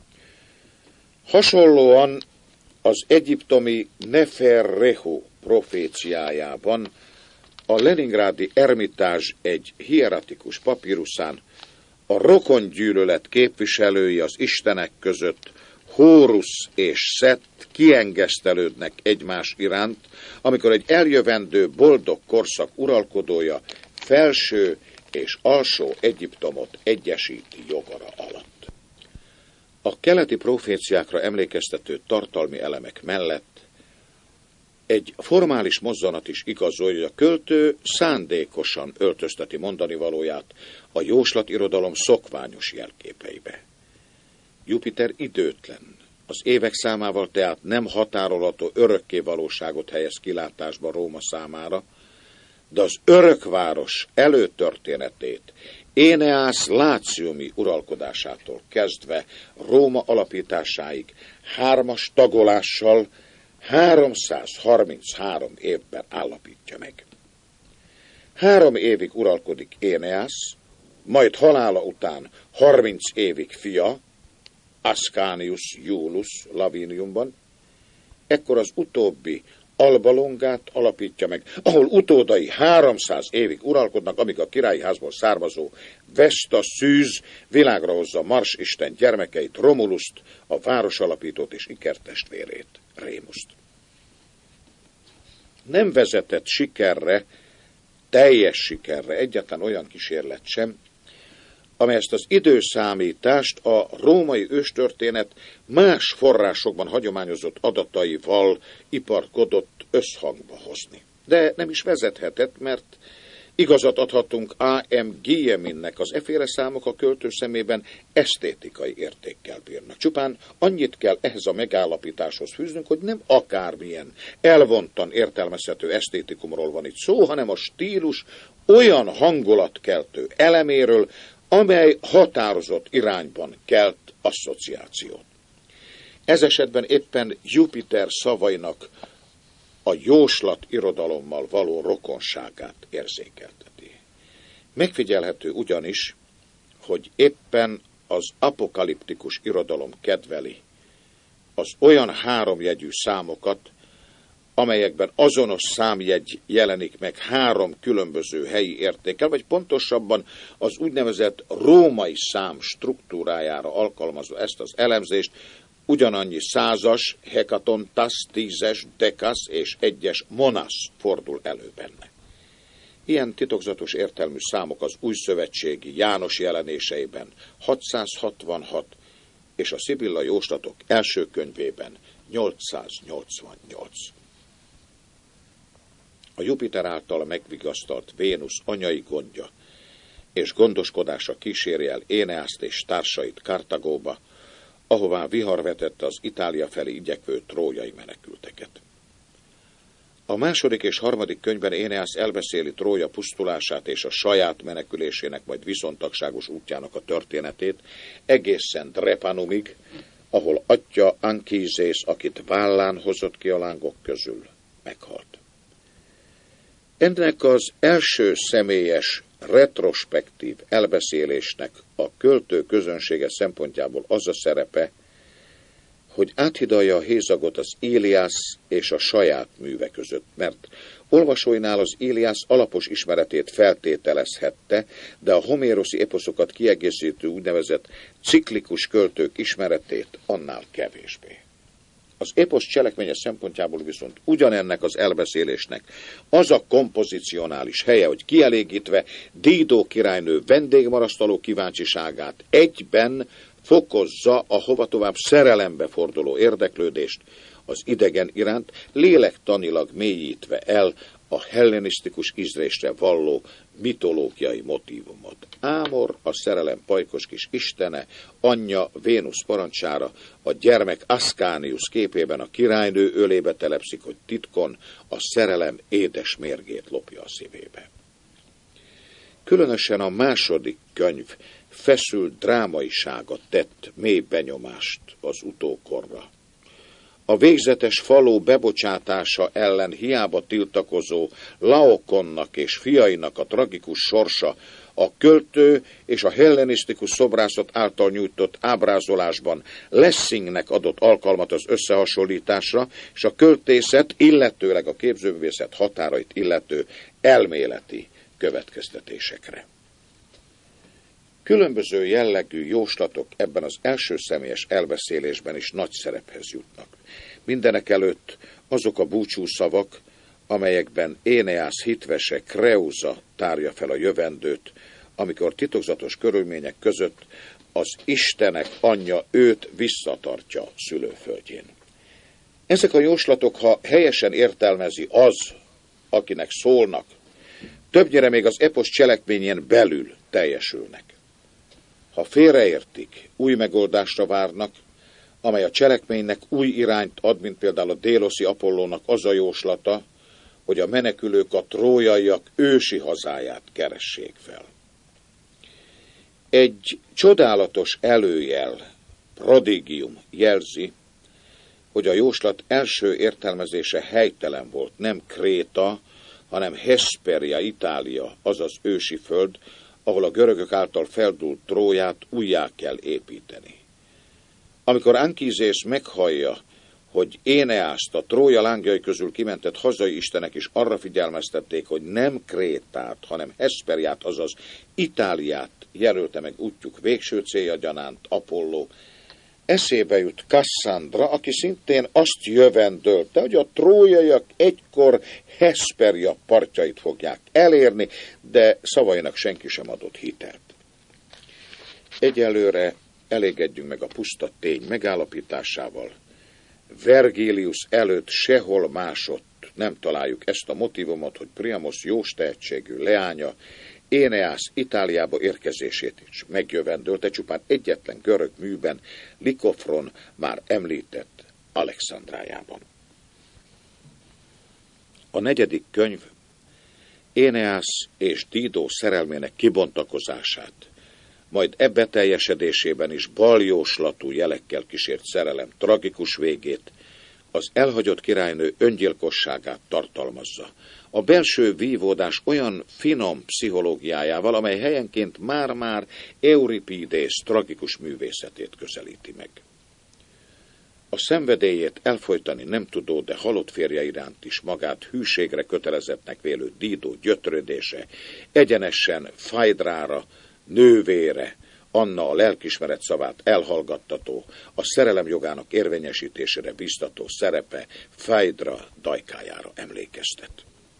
Hasonlóan az egyiptomi Neferrehu proféciájában a leningrádi ermitázs egy hieratikus papíruszán a rokongyűlölet képviselői az istenek között, Hórusz és Szet kiengesztelődnek egymás iránt, amikor egy eljövendő boldog korszak uralkodója felső és alsó Egyiptomot egyesíti jogara alatt. A keleti proféciákra emlékeztető tartalmi elemek mellett egy formális mozzanat is igazolja, hogy a költő szándékosan öltözteti mondani valóját a jóslatirodalom szokványos jelképeibe. Jupiter időtlen, az évek számával tehát nem határolható örökké valóságot helyez kilátásba Róma számára, de az örökváros előtörténetét Éneász láciumi uralkodásától kezdve Róma alapításáig hármas tagolással háromszázharminchárom évben állapítja meg. Három évig uralkodik Éneász, majd halála után harminc évig fia, Ascanius Iulus Laviniumban, ekkor az utóbbi Alba Longát alapítja meg, ahol utódai háromszáz évig uralkodnak, amíg a királyi házból származó Vesta Szűz világra hozza Mars isten gyermekeit, Romuluszt, a városalapítót és ikertestvérét, Rémuszt. Nem vezetett sikerre, teljes sikerre egyetlen olyan kísérlet sem, amely ezt az időszámítást a római őstörténet más forrásokban hagyományozott adataival iparkodott összhangba hozni. De nem is vezethetett, mert igazat adhatunk á em Guilleminnek, az efféle számok a költő szemében esztétikai értékkel bírnak. Csupán annyit kell ehhez a megállapításhoz fűznünk, hogy nem akármilyen elvontan értelmezhető esztétikumról van itt szó, hanem a stílus olyan hangulatkeltő eleméről, amely határozott irányban kelt asszociációt. Ez esetben éppen Jupiter szavainak a jóslat irodalommal való rokonságát érzékelteti. Megfigyelhető ugyanis, hogy éppen az apokaliptikus irodalom kedveli az olyan háromjegyű számokat, amelyekben azonos számjegy jelenik meg három különböző helyi értékkel, vagy pontosabban az úgynevezett római szám struktúrájára alkalmazva ezt az elemzést, ugyanannyi százas, hekatontas, tízes, dekas és egyes monasz fordul elő benne. Ilyen titokzatos értelmű számok az újszövetségi János jelenéseiben hatszázhatvanhat és a Szibilla jóslatok első könyvében nyolcszáznyolcvannyolc. A Jupiter által megvigasztalt Vénusz anyai gondja és gondoskodása kíséri el Éneászt és társait Kartagóba, ahová vihar vetette az Itália felé igyekvő trójai menekülteket. A második és harmadik könyvben Éneász elbeszéli Trója pusztulását és a saját menekülésének, majd viszontagságos útjának a történetét, egészen Drepanumig, ahol atya Anchizész, akit vállán hozott ki a lángok közül, meghalt. Ennek az első személyes, retrospektív elbeszélésnek a költő közönsége szempontjából az a szerepe, hogy áthidalja a hézagot az Iliász és a saját műve között, mert olvasóinál az Iliász alapos ismeretét feltételezhette, de a homéroszi eposzokat kiegészítő úgynevezett ciklikus költők ismeretét annál kevésbé. Az eposz cselekménye szempontjából viszont ugyanennek az elbeszélésnek az a kompozicionális helye, hogy kielégítve Dídó királynő vendégmarasztaló kíváncsiságát egyben fokozza a hovatovább szerelembe forduló érdeklődést az idegen iránt, lélektanilag mélyítve el a hellenisztikus ízlésre valló mitológiai motívumot. Ámor, a szerelem pajkos kis istene, anyja Vénusz parancsára, a gyermek Ascanius képében a királynő ölébe telepszik, hogy titkon a szerelem édes mérgét lopja a szívébe. Különösen a második könyv feszült drámaisága tett mély benyomást az utókorra. A végzetes faló bebocsátása ellen hiába tiltakozó Laokonnak és fiainak a tragikus sorsa a költő és a hellenisztikus szobrászat által nyújtott ábrázolásban Lessingnek adott alkalmat az összehasonlításra, és a költészet, illetőleg a képzőművészet határait illető elméleti következtetésekre. Különböző jellegű jóslatok ebben az első személyes elbeszélésben is nagy szerephez jutnak. Mindenekelőtt azok a búcsúszavak, amelyekben Éneász hitvese Kreusa tárja fel a jövendőt, amikor titokzatos körülmények között az Istenek anyja őt visszatartja szülőföldjén. Ezek a jóslatok, ha helyesen értelmezi az, akinek szólnak, többnyire még az eposz cselekményén belül teljesülnek. Ha félreértik, új megoldásra várnak, amely a cselekménynek új irányt ad, mint például a déloszi Apollónak az a jóslata, hogy a menekülők a trójaiak ősi hazáját keressék fel. Egy csodálatos előjel, prodigium jelzi, hogy a jóslat első értelmezése helytelen volt, nem Kréta, hanem Hesperia, Itália, azaz ősi föld, ahol a görögök által feldúlt Tróját újjá kell építeni. Amikor Anchizész meghallja, hogy Éneászt a Trója lángjai közül kimentett hazai istenek is arra figyelmeztették, hogy nem Krétát, hanem Hesperiát, azaz Itáliát jelölte meg útjuk végső célja gyanánt Apolló, eszébe jut Cassandra, aki szintén azt jövendölte, hogy a trójaiak egykor Hesperia partjait fogják elérni, de szavainak senki sem adott hitelt. Egyelőre elégedjünk meg a puszta tény megállapításával. Vergilius előtt sehol másott nem találjuk ezt a motívumot, hogy Priamos jós tehetségű leánya Éneász Itáliába érkezését is megjövendölte, csupán egyetlen görög műben, Likofron már említett Alexandrájában. A negyedik könyv Éneász és Dídó szerelmének kibontakozását, majd ebbe teljesedésében is baljóslatú jelekkel kísért szerelem tragikus végét, az elhagyott királynő öngyilkosságát tartalmazza. A belső vívódás olyan finom pszichológiájával, amely helyenként már-már Euripidész tragikus művészetét közelíti meg. A szenvedélyét elfolytani nem tudó, de halott férje iránt is magát hűségre kötelezettnek vélő Dido gyötrődése egyenesen Phaedrára, nővére, Anna a lelkismeret szavát elhallgattató, a szerelem jogának érvényesítésére biztató szerepe Phaedra dajkájára emlékeztet.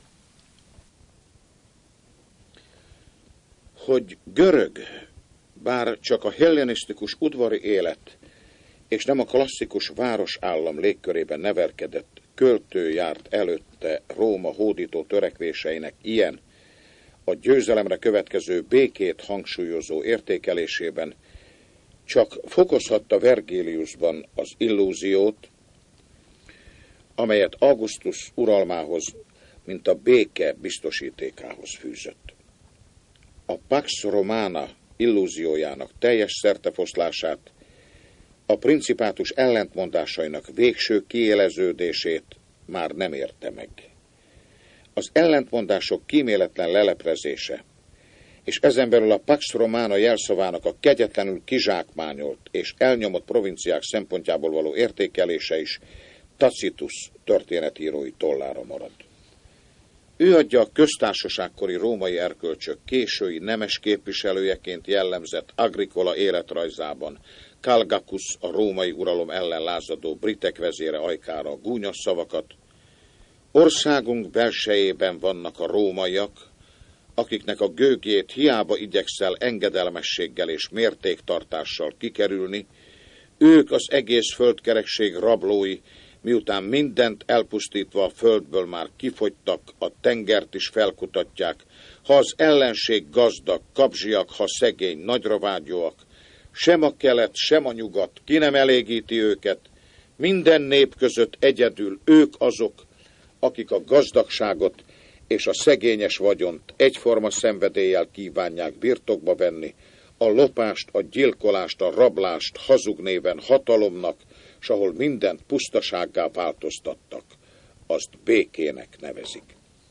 Hogy görög, bár csak a hellenisztikus udvari élet, és nem a klasszikus városállam légkörében nevelkedett költő járt előtte Róma hódító törekvéseinek ilyen, a győzelemre következő békét hangsúlyozó értékelésében, csak fokozhatta Vergiliusban az illúziót, amelyet Augustus uralmához, mint a béke biztosítékához fűzött. A Pax Romana illúziójának teljes szertefoszlását, a principátus ellentmondásainak végső kiéleződését már nem érte meg. Az ellentmondások kíméletlen leleplezése, és ezen belül a Pax Romana jelszavának a kegyetlenül kizsákmányolt és elnyomott provinciák szempontjából való értékelése is Tacitus történetírói tollára marad. Ő adja a köztársaságkori római erkölcsök késői nemes képviselőjeként jellemzett Agricola életrajzában Calgacus a római uralom ellen lázadó britek vezére ajkára gúnyos szavakat: országunk belsejében vannak a rómaiak, akiknek a gőgjét hiába igyekszel engedelmességgel és mértéktartással kikerülni, ők az egész földkerekség rablói, miután mindent elpusztítva a földből már kifogytak, a tengert is felkutatják, ha az ellenség gazdag, kapzsiak, ha szegény, nagyra vágyóak, sem a kelet, sem a nyugat ki nem elégíti őket, minden nép között egyedül ők azok, akik a gazdagságot és a szegényes vagyont egyforma szenvedéllyel kívánják birtokba venni, a lopást, a gyilkolást, a rablást hazug néven hatalomnak, s ahol mindent pusztasággá változtattak, azt békének nevezik.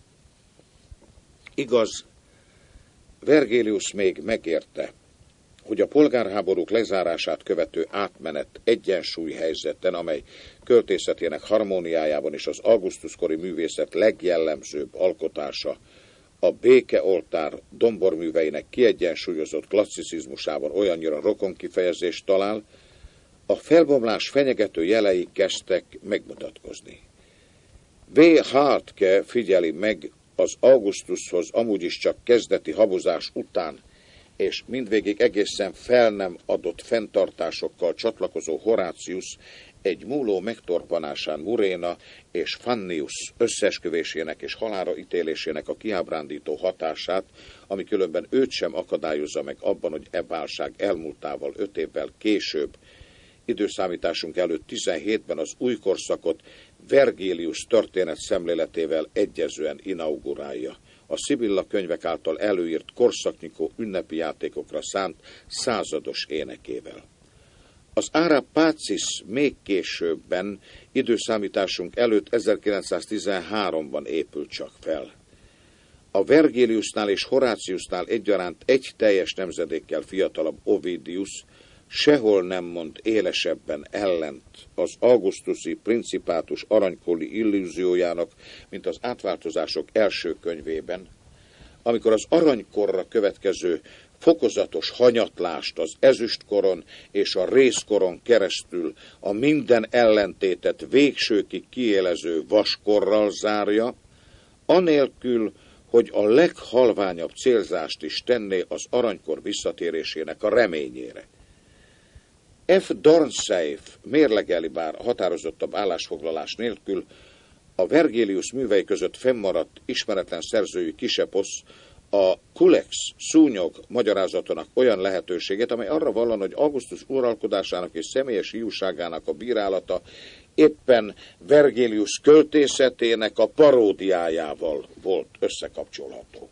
Igaz, Vergilius még megérte, hogy a polgárháborúk lezárását követő átmenet egyensúly helyzeten, amely költészetének harmóniájában és az augusztuskori művészet legjellemzőbb alkotása, a békeoltár domborműveinek kiegyensúlyozott klasszicizmusában olyannyira rokon kifejezést talál, a felbomlás fenyegető jelei kezdtek megmutatkozni. V. Hartke figyeli meg az Augustushoz amúgy is csak kezdeti habozás után, és mindvégig egészen fel nem adott fenntartásokkal csatlakozó Horácius egy múló megtorpanásán Muréna és Fannius összeesküvésének és halálra ítélésének a kiábrándító hatását, ami különben őt sem akadályozza meg abban, hogy e válság elmúltával öt évvel később, időszámításunk előtt tizenhétben az új korszakot Vergilius történet szemléletével egyezően inaugurálja, a Szibilla könyvek által előírt korszaknyikó ünnepi játékokra szánt százados énekével. Az Ara Pacis még későbben, időszámításunk előtt ezerkilencszáztizenháromban épült csak fel. A Vergiliusnál és Horáciusnál egyaránt egy teljes nemzedékkel fiatalabb Ovidius sehol nem mond élesebben ellent az augusztusi principátus aranykori illúziójának, mint az átváltozások első könyvében, amikor az aranykorra következő fokozatos hanyatlást az ezüstkoron és a rézkoron keresztül a minden ellentétet végsőkig kiélező vaskorral zárja, anélkül, hogy a leghalványabb célzást is tenné az aranykor visszatérésének a reményére. F. Dornseif mérlegeli, bár határozottabb állásfoglalás nélkül, a Vergilius művei között fennmaradt ismeretlen szerzői Kiseposz a Kulex szúnyog magyarázatának olyan lehetőséget, amely arra vallan, hogy Augustus uralkodásának és személyes hiúságának a bírálata éppen Vergilius költészetének a paródiájával volt összekapcsolható.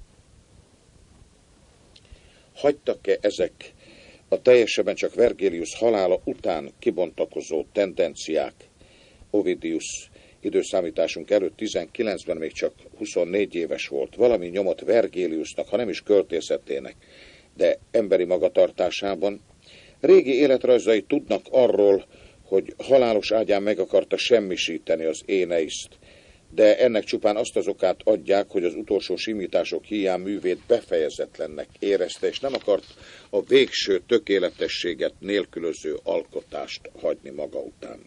Hagytak-e ezek a teljesebben csak Vergilius halála után kibontakozó tendenciák, Ovidius időszámításunk előtt tizenkilencben még csak huszonnégy éves volt, valami nyomot Vergiliusnak, ha nem is költészetének, de emberi magatartásában, régi életrajzai tudnak arról, hogy halálos ágyán meg akarta semmisíteni az éneiszt, de ennek csupán azt az okát adják, hogy az utolsó simítások hiány művét befejezetlennek érezte, és nem akart a végső tökéletességet nélkülöző alkotást hagyni maga után.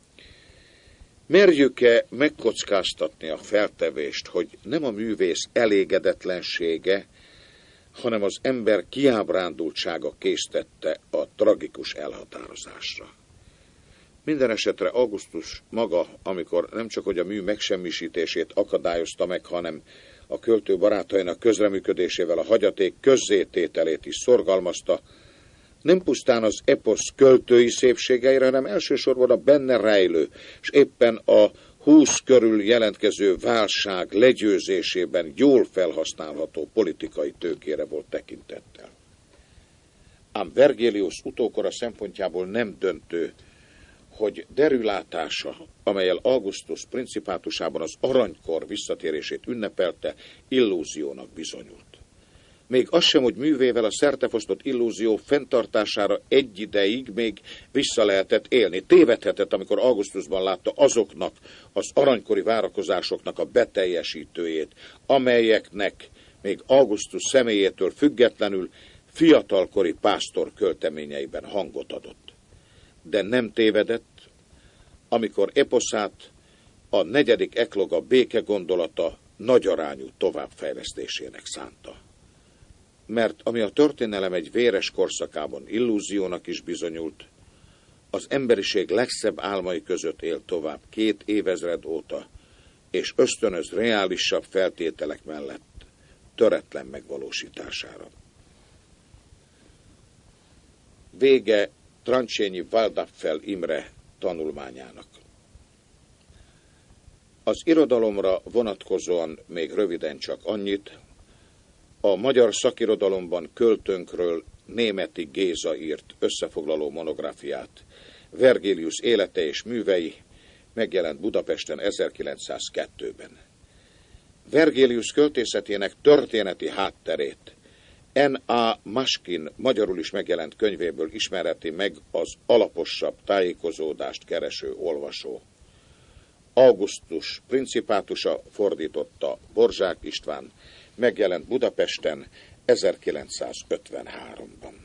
Merjük-e megkockáztatni a feltevést, hogy nem a művész elégedetlensége, hanem az ember kiábrándultsága késztette a tragikus elhatározásra? Minden esetre Augustus maga, amikor nem csak hogy a mű megsemmisítését akadályozta meg, hanem a költő barátainak közreműködésével a hagyaték közzétételét is szorgalmazta, nem pusztán az eposz költői szépségeire, hanem elsősorban a benne rejlő, és éppen a húsz körül jelentkező válság legyőzésében jól felhasználható politikai tőkére volt tekintettel. Ám Vergilius utókora szempontjából nem döntő, hogy derülátása, amellyel Augustus principátusában az aranykor visszatérését ünnepelte, illúziónak bizonyult. Még az sem, hogy művével a szertefosztott illúzió fenntartására egy ideig még vissza lehetett élni. Tévedhetett, amikor Augustusban látta azoknak az aranykori várakozásoknak a beteljesítőjét, amelyeknek még Augustus személyétől függetlenül fiatalkori pásztor költeményeiben hangot adott. De nem tévedett, amikor eposzát a negyedik ekloga béke gondolata nagyarányú továbbfejlesztésének szánta. Mert ami a történelem egy véres korszakában illúziónak is bizonyult, az emberiség legszebb álmai között él tovább két évezred óta, és ösztönöz reálisabb feltételek mellett töretlen megvalósítására. Vége Trancsényi Waldapfel Imre tanulmányának. Az irodalomra vonatkozóan még röviden csak annyit: a magyar szakirodalomban költőnkről Németi Géza írt összefoglaló monográfiát, Vergilius élete és művei, megjelent Budapesten ezerkilencszázkettőben. Vergilius költészetének történeti hátterét N A Maskin magyarul is megjelent könyvéből ismerheti meg az alaposabb tájékozódást kereső olvasó. Augustus principátusa fordította Borzsák István, megjelent Budapesten ezerkilencszázötvenháromban.